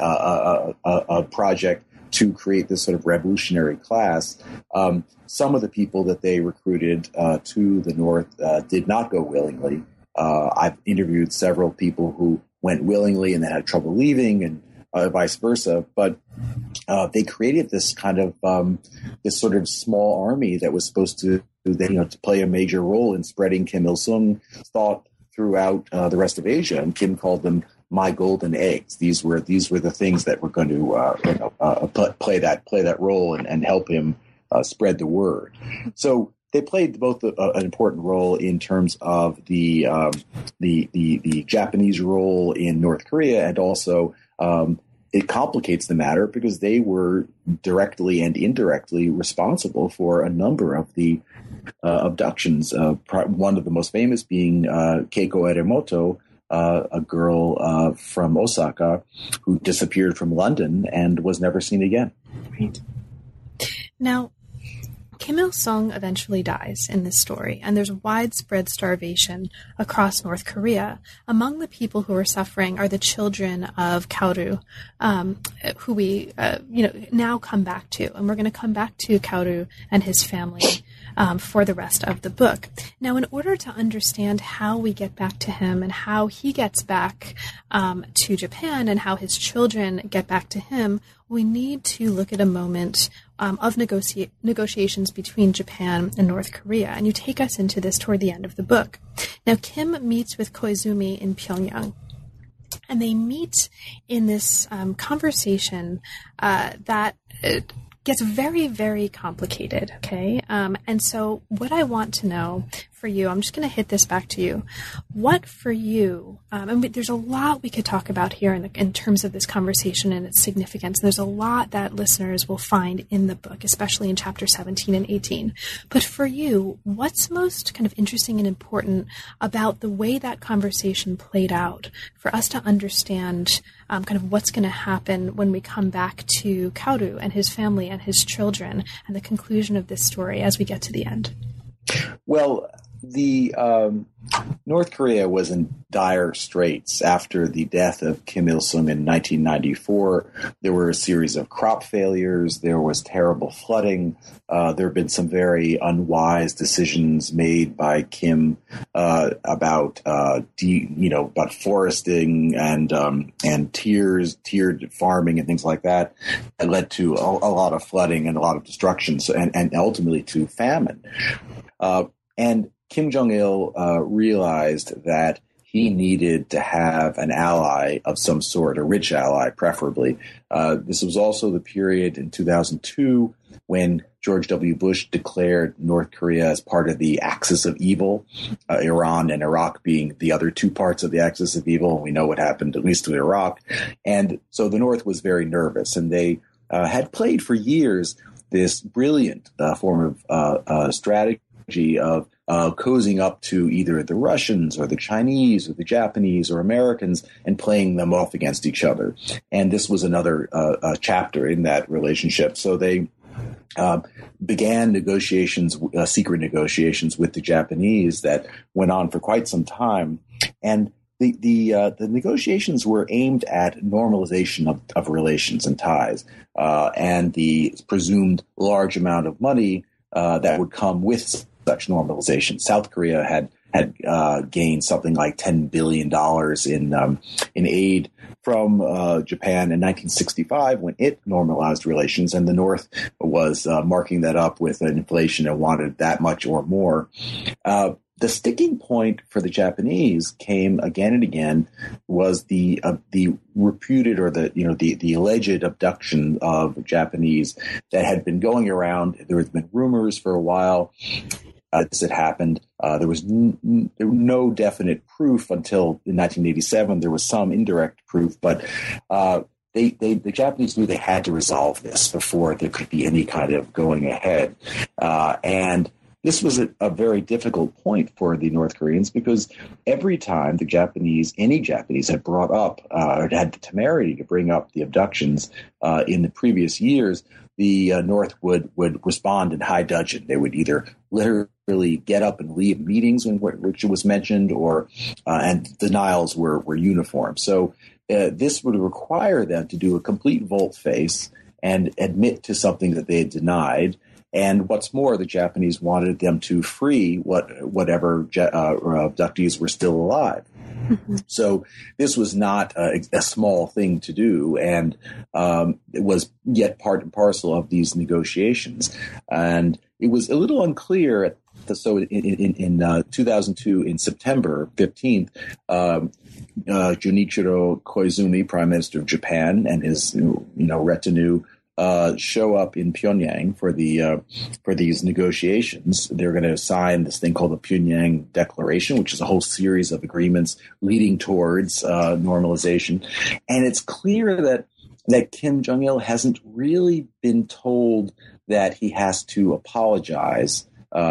project to create this sort of revolutionary class. Some of the people that they recruited to the North did not go willingly. I've interviewed several people who went willingly and then had trouble leaving, and vice versa. But they created this kind of this sort of small army that was supposed to play a major role in spreading Kim Il-sung thought throughout the rest of Asia. And Kim called them "my golden eggs." These were the things that were going to play that role and help him spread the word. So they played both an important role in terms of the Japanese role in North Korea, and also it complicates the matter because they were directly and indirectly responsible for a number of the abductions. One of the most famous being Keiko Eremoto, a girl from Osaka who disappeared from London and was never seen again. Right. Now, Kim Il-sung eventually dies in this story, and there's widespread starvation across North Korea. Among the people who are suffering are the children of Kaoru, who we now come back to, and we're going to come back to Kaoru and his family for the rest of the book. Now, in order to understand how we get back to him and how he gets back to Japan and how his children get back to him, we need to look at a moment of negotiations between Japan and North Korea. And you take us into this toward the end of the book. Now, Kim meets with Koizumi in Pyongyang. And they meet in this conversation that gets very, very complicated, okay? And so what I want to know for you, I'm just going to hit this back to you. What for you, and there's a lot we could talk about here in terms of this conversation and its significance. There's a lot that listeners will find in the book, especially in chapter 17 and 18. But for you, what's most kind of interesting and important about the way that conversation played out for us to understand kind of what's going to happen when we come back to Kaoru and his family and his children and the conclusion of this story as we get to the end? Well, the North Korea was in dire straits after the death of Kim Il-sung in 1994. There were a series of crop failures. There was terrible flooding. There have been some very unwise decisions made by Kim about foresting and tiered farming and things like that. That led to a lot of flooding and a lot of destruction, and ultimately to famine. And Kim Jong-il realized that he needed to have an ally of some sort, a rich ally, preferably. This was also the period in 2002 when George W. Bush declared North Korea as part of the axis of evil, Iran and Iraq being the other two parts of the axis of evil. And we know what happened, at least to Iraq. And so the North was very nervous, and they had played for years this brilliant form of strategy of cozying up to either the Russians or the Chinese or the Japanese or Americans and playing them off against each other. And this was another chapter in that relationship. So they began negotiations, secret negotiations with the Japanese that went on for quite some time. And the negotiations were aimed at normalization of relations and ties, and the presumed large amount of money that would come with such normalization. South Korea had gained something like $10 billion in aid from Japan in 1965 when it normalized relations, and the North was marking that up with an inflation and wanted that much or more. The sticking point for the Japanese came again and again was the reputed or the alleged abduction of Japanese that had been going around. There had been rumors for a while. This had happened. There was no definite proof until in 1987. There was some indirect proof, but the Japanese knew they had to resolve this before there could be any kind of going ahead. And this was a very difficult point for the North Koreans because every time any Japanese had brought up or had the temerity to bring up the abductions in the previous years, the North would respond in high dudgeon. They would either literally get up and leave meetings in which it was mentioned, and denials were uniform. So this would require them to do a complete volte-face and admit to something that they had denied. And what's more, the Japanese wanted them to free whatever abductees were still alive. Mm-hmm. So this was not a small thing to do, and it was yet part and parcel of these negotiations. And it was a little unclear. So in 2002, in September 15th, Junichiro Koizumi, Prime Minister of Japan, and his retinue show up in Pyongyang for these negotiations. They're going to sign this thing called the Pyongyang Declaration, which is a whole series of agreements leading towards normalization. And it's clear that Kim Jong-il hasn't really been told that he has to apologize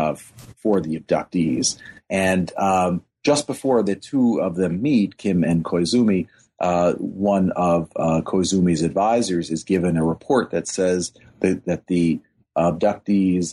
for the abductees. And just before the two of them meet, Kim and Koizumi, one of Koizumi's advisors is given a report that says that the abductees,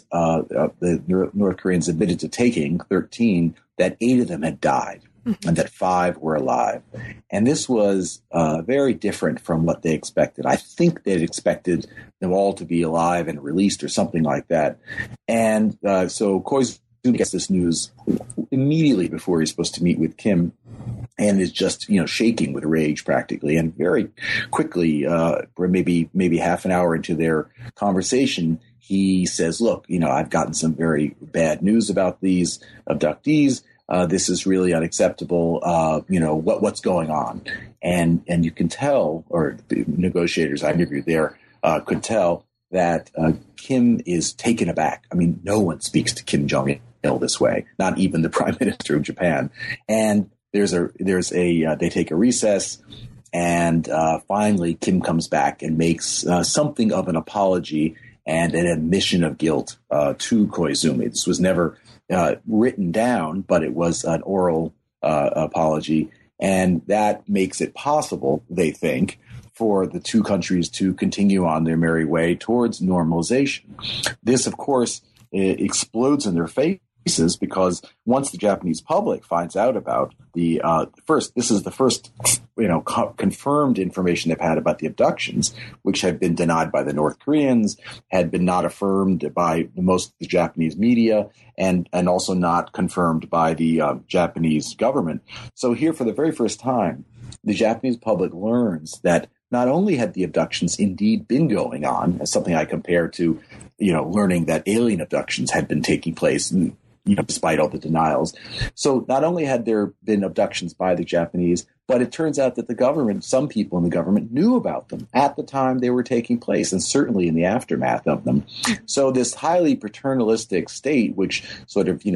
the North Koreans admitted to taking 13, that 8 of them had died and that 5 were alive. And this was very different from what they expected. I think they'd expected them all to be alive and released or something like that. And so Koizumi gets this news immediately before he's supposed to meet with Kim, and is just, shaking with rage practically. And very quickly, maybe half an hour into their conversation, he says, look, I've gotten some very bad news about these abductees. This is really unacceptable. What's going on? And you can tell, or the negotiators I interviewed there could tell, that Kim is taken aback. I mean, no one speaks to Kim Jong-il this way, not even the Prime Minister of Japan. And they take a recess, and finally Kim comes back and makes something of an apology and an admission of guilt to Koizumi. This was never written down, but it was an oral apology, and that makes it possible, they think, for the two countries to continue on their merry way towards normalization. This, of course, explodes in their faces, because once the Japanese public finds out about this is the first confirmed information they've had about the abductions, which had been denied by the North Koreans, had been not affirmed by most of the Japanese media, and also not confirmed by the Japanese government. So here, for the very first time, the Japanese public learns that not only had the abductions indeed been going on, as something I compare to, learning that alien abductions had been taking place, despite all the denials. So not only had there been abductions by the Japanese, but it turns out that the government, some people in the government, knew about them at the time they were taking place, and certainly in the aftermath of them. So this highly paternalistic state, which sort of,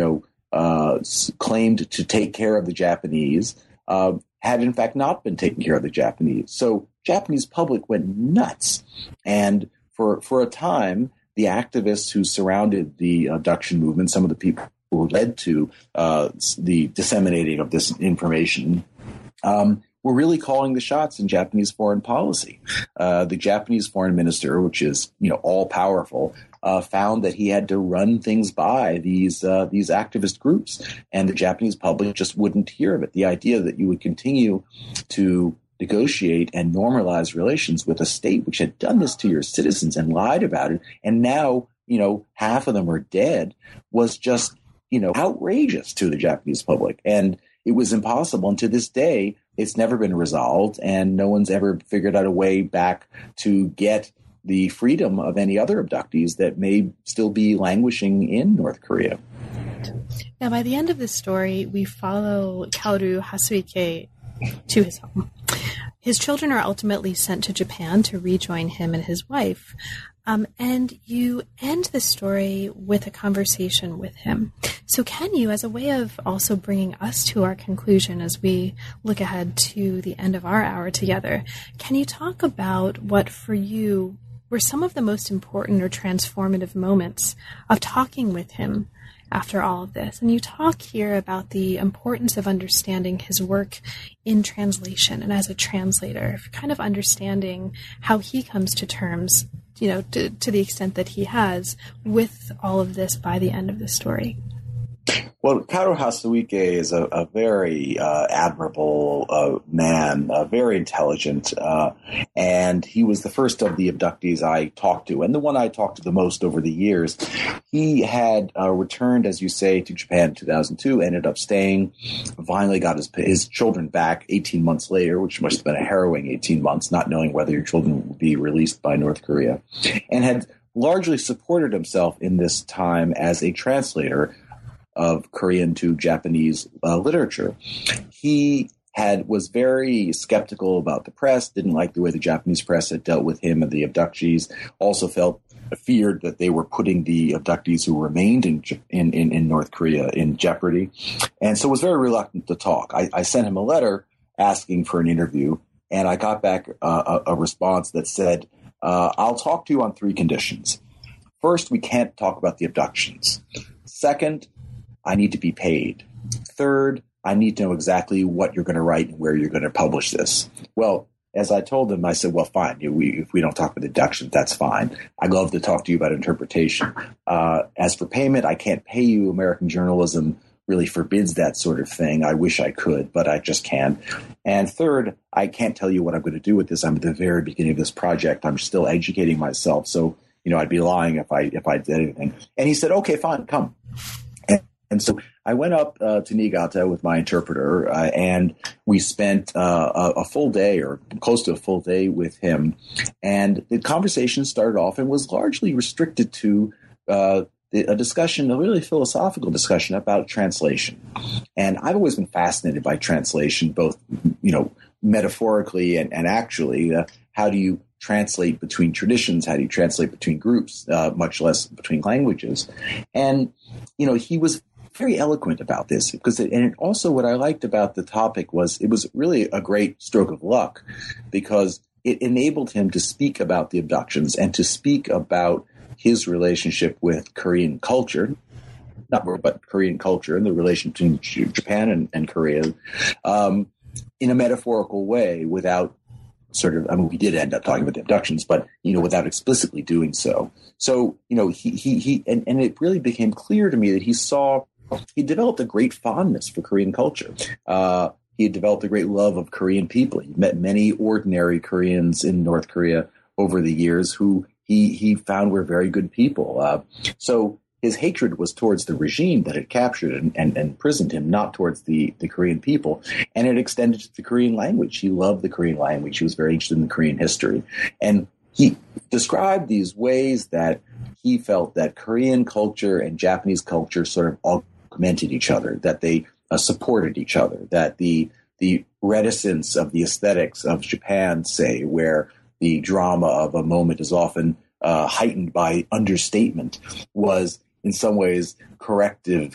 claimed to take care of the Japanese, had in fact not been taking care of the Japanese. So Japanese public went nuts. And for a time, the activists who surrounded the abduction movement, some of the people who led to the disseminating of this information, were really calling the shots in Japanese foreign policy. The Japanese foreign minister, which is all powerful, found that he had to run things by these activist groups, and the Japanese public just wouldn't hear of it. The idea that you would continue to negotiate and normalize relations with a state which had done this to your citizens and lied about it, and now half of them are dead, was just outrageous to the Japanese public. And it was impossible. And to this day, it's never been resolved, and no one's ever figured out a way back to get the freedom of any other abductees that may still be languishing in North Korea. Now, by the end of this story, we follow Kaoru Hasuike to his home. His children are ultimately sent to Japan to rejoin him and his wife. And you end the story with a conversation with him. So can you, as a way of also bringing us to our conclusion as we look ahead to the end of our hour together, can you talk about what for you were some of the most important or transformative moments of talking with him after all of this? And you talk here about the importance of understanding his work in translation and as a translator, kind of understanding how he comes to terms, to the extent that he has, with all of this by the end of the story. Well, Kaoru Hasuike is a very admirable man, very intelligent, and he was the first of the abductees I talked to, and the one I talked to the most over the years. He had returned, as you say, to Japan in 2002, ended up staying, finally got his children back 18 months later, which must have been a harrowing 18 months, not knowing whether your children would be released by North Korea, and had largely supported himself in this time as a translator of Korean to Japanese literature. He was very skeptical about the press, didn't like the way the Japanese press had dealt with him and the abductees, also feared that they were putting the abductees who remained in North Korea in jeopardy, and so was very reluctant to talk. I sent him a letter asking for an interview, and I got back a response that said, I'll talk to you on 3 conditions. First, we can't talk about the abductions. Second, I need to be paid. Third, I need to know exactly what you're going to write and where you're going to publish this. Well, as I told him, I said, well, fine. If we don't talk about abductions, that's fine. I'd love to talk to you about interpretation. As for payment, I can't pay you. American journalism really forbids that sort of thing. I wish I could, but I just can't. And third, I can't tell you what I'm going to do with this. I'm at the very beginning of this project. I'm still educating myself. So, I'd be lying if I did anything. And he said, okay, fine, come. And so I went up to Niigata with my interpreter, and we spent a full day or close to a full day with him. And the conversation started off and was largely restricted to a discussion, a really philosophical discussion about translation. And I've always been fascinated by translation, both, metaphorically and actually. How do you translate between traditions? How do you translate between groups, much less between languages? And, he was very eloquent about this and also what I liked about the topic was it was really a great stroke of luck because it enabled him to speak about the abductions and to speak about his relationship with Korean culture, but Korean culture and the relation between Japan and Korea in a metaphorical way without we did end up talking about the abductions, but, without explicitly doing so. So, he it really became clear to me that he developed a great fondness for Korean culture. He had developed a great love of Korean people. He met many ordinary Koreans in North Korea over the years who he found were very good people. So his hatred was towards the regime that had captured and imprisoned him, not towards the Korean people. And it extended to the Korean language. He loved the Korean language. He was very interested in the Korean history. And he described these ways that he felt that Korean culture and Japanese culture sort of augmented each other, that they supported each other, that the reticence of the aesthetics of Japan, say, where the drama of a moment is often heightened by understatement, was in some ways corrected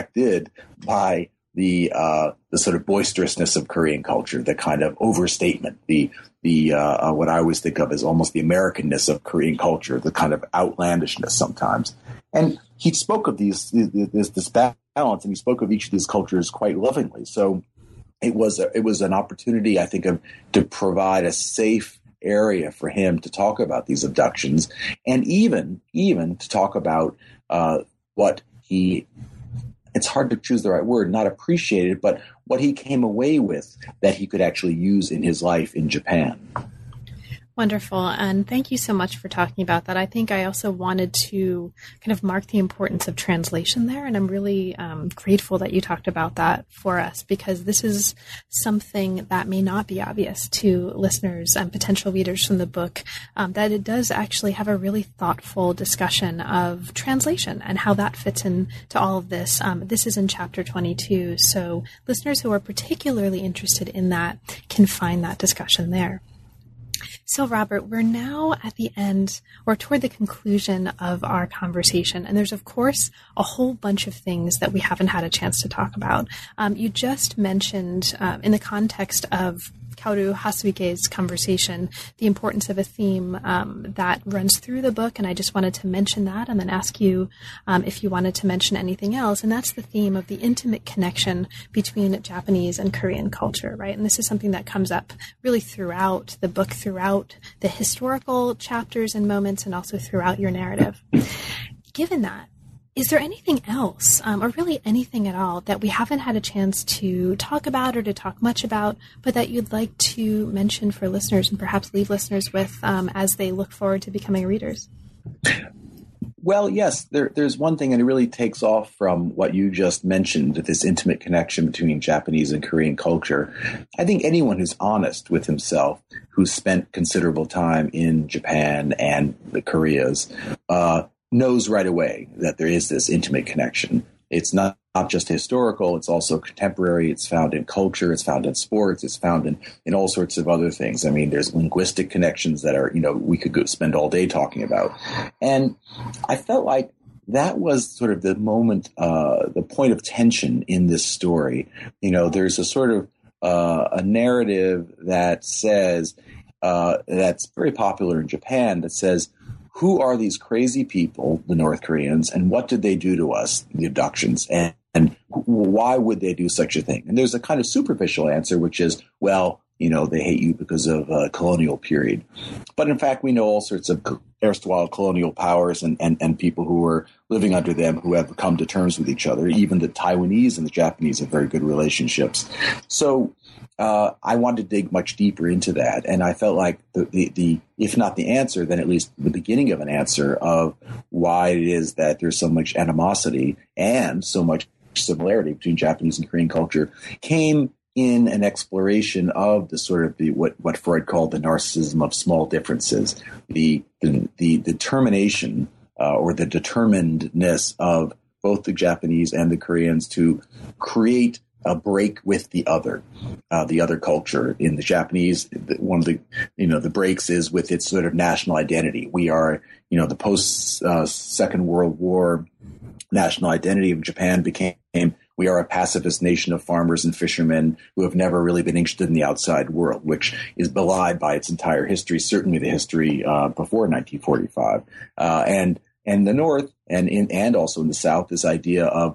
by the sort of boisterousness of Korean culture, the kind of overstatement, the what I always think of as almost the Americanness of Korean culture, the kind of outlandishness sometimes. And he spoke of this balance, and he spoke of each of these cultures quite lovingly. So it was an opportunity, I think, to provide a safe area for him to talk about these abductions, and even to talk about what he, it's hard to choose the right word, not appreciated, but what he came away with that he could actually use in his life in Japan. Wonderful. And thank you so much for talking about that. I think I also wanted to kind of mark the importance of translation there. And I'm really grateful that you talked about that for us, because this is something that may not be obvious to listeners and potential readers from the book, that it does actually have a really thoughtful discussion of translation and how that fits into all of this. This is in chapter 22. So listeners who are particularly interested in that can find that discussion there. So, Robert, we're now at the end or toward the conclusion of our conversation. And there's, of course, a whole bunch of things that we haven't had a chance to talk about. You just mentioned, in the context of Kaoru Hasuike's conversation, the importance of a theme that runs through the book. And I just wanted to mention that and then ask you if you wanted to mention anything else. And that's the theme of the intimate connection between Japanese and Korean culture, right? And this is something that comes up really throughout the book, throughout the historical chapters and moments, and also throughout your narrative. Given that, Is there anything else, or really anything at all, that we haven't had a chance to talk about or to talk much about, but that you'd like to mention for listeners and perhaps leave listeners with as they look forward to becoming readers? Well, yes, there's one thing, and it really takes off from what you just mentioned, this intimate connection between Japanese and Korean culture. I think anyone who's honest with himself, who's spent considerable time in Japan and the Koreas, knows right away that there is this intimate connection. It's not just historical, it's also contemporary, it's found in culture, it's found in sports, it's found in all sorts of other things. I mean, there's linguistic connections that are, we could spend all day talking about. And I felt like that was sort of the moment, the point of tension in this story. There's a sort of a narrative that says, that's very popular in Japan, that says, who are these crazy people, the North Koreans, and what did they do to us, the abductions, and why would they do such a thing? And there's a kind of superficial answer, which is, well, they hate you because of colonial period. But in fact, we know all sorts of erstwhile colonial powers and people who were living under them who have come to terms with each other. Even the Taiwanese and the Japanese have very good relationships. So I wanted to dig much deeper into that. And I felt like the if not the answer, then at least the beginning of an answer of why it is that there's so much animosity and so much similarity between Japanese and Korean culture came in an exploration of the sort of what Freud called the narcissism of small differences, the determination or the determinedness of both the Japanese and the Koreans to create a break with the other culture. In the Japanese, one of the breaks is with its sort of national identity. We are, the post Second World War national identity of Japan became, we are a pacifist nation of farmers and fishermen who have never really been interested in the outside world, which is belied by its entire history, certainly the history before 1945. And the North and also in the South, this idea of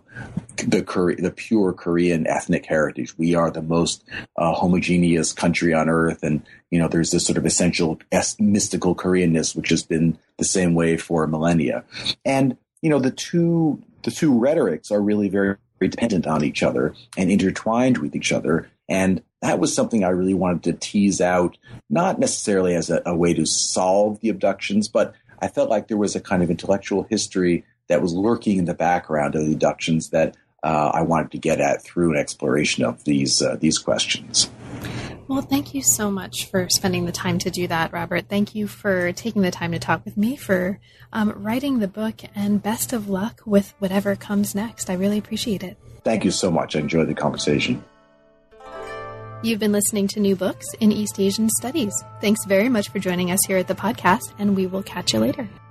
the pure Korean ethnic heritage. We are the most homogeneous country on earth. And, there's this sort of essential mystical Koreanness, which has been the same way for millennia. And, the two rhetorics are really very, very dependent on each other and intertwined with each other. And that was something I really wanted to tease out, not necessarily as a way to solve the abductions, but I felt like there was a kind of intellectual history that was lurking in the background of the abductions that I wanted to get at through an exploration of these questions. Well, thank you so much for spending the time to do that, Robert. Thank you for taking the time to talk with me, for writing the book, and best of luck with whatever comes next. I really appreciate it. Thank you so much. I enjoyed the conversation. You've been listening to New Books in East Asian Studies. Thanks very much for joining us here at the podcast, and we will catch you later.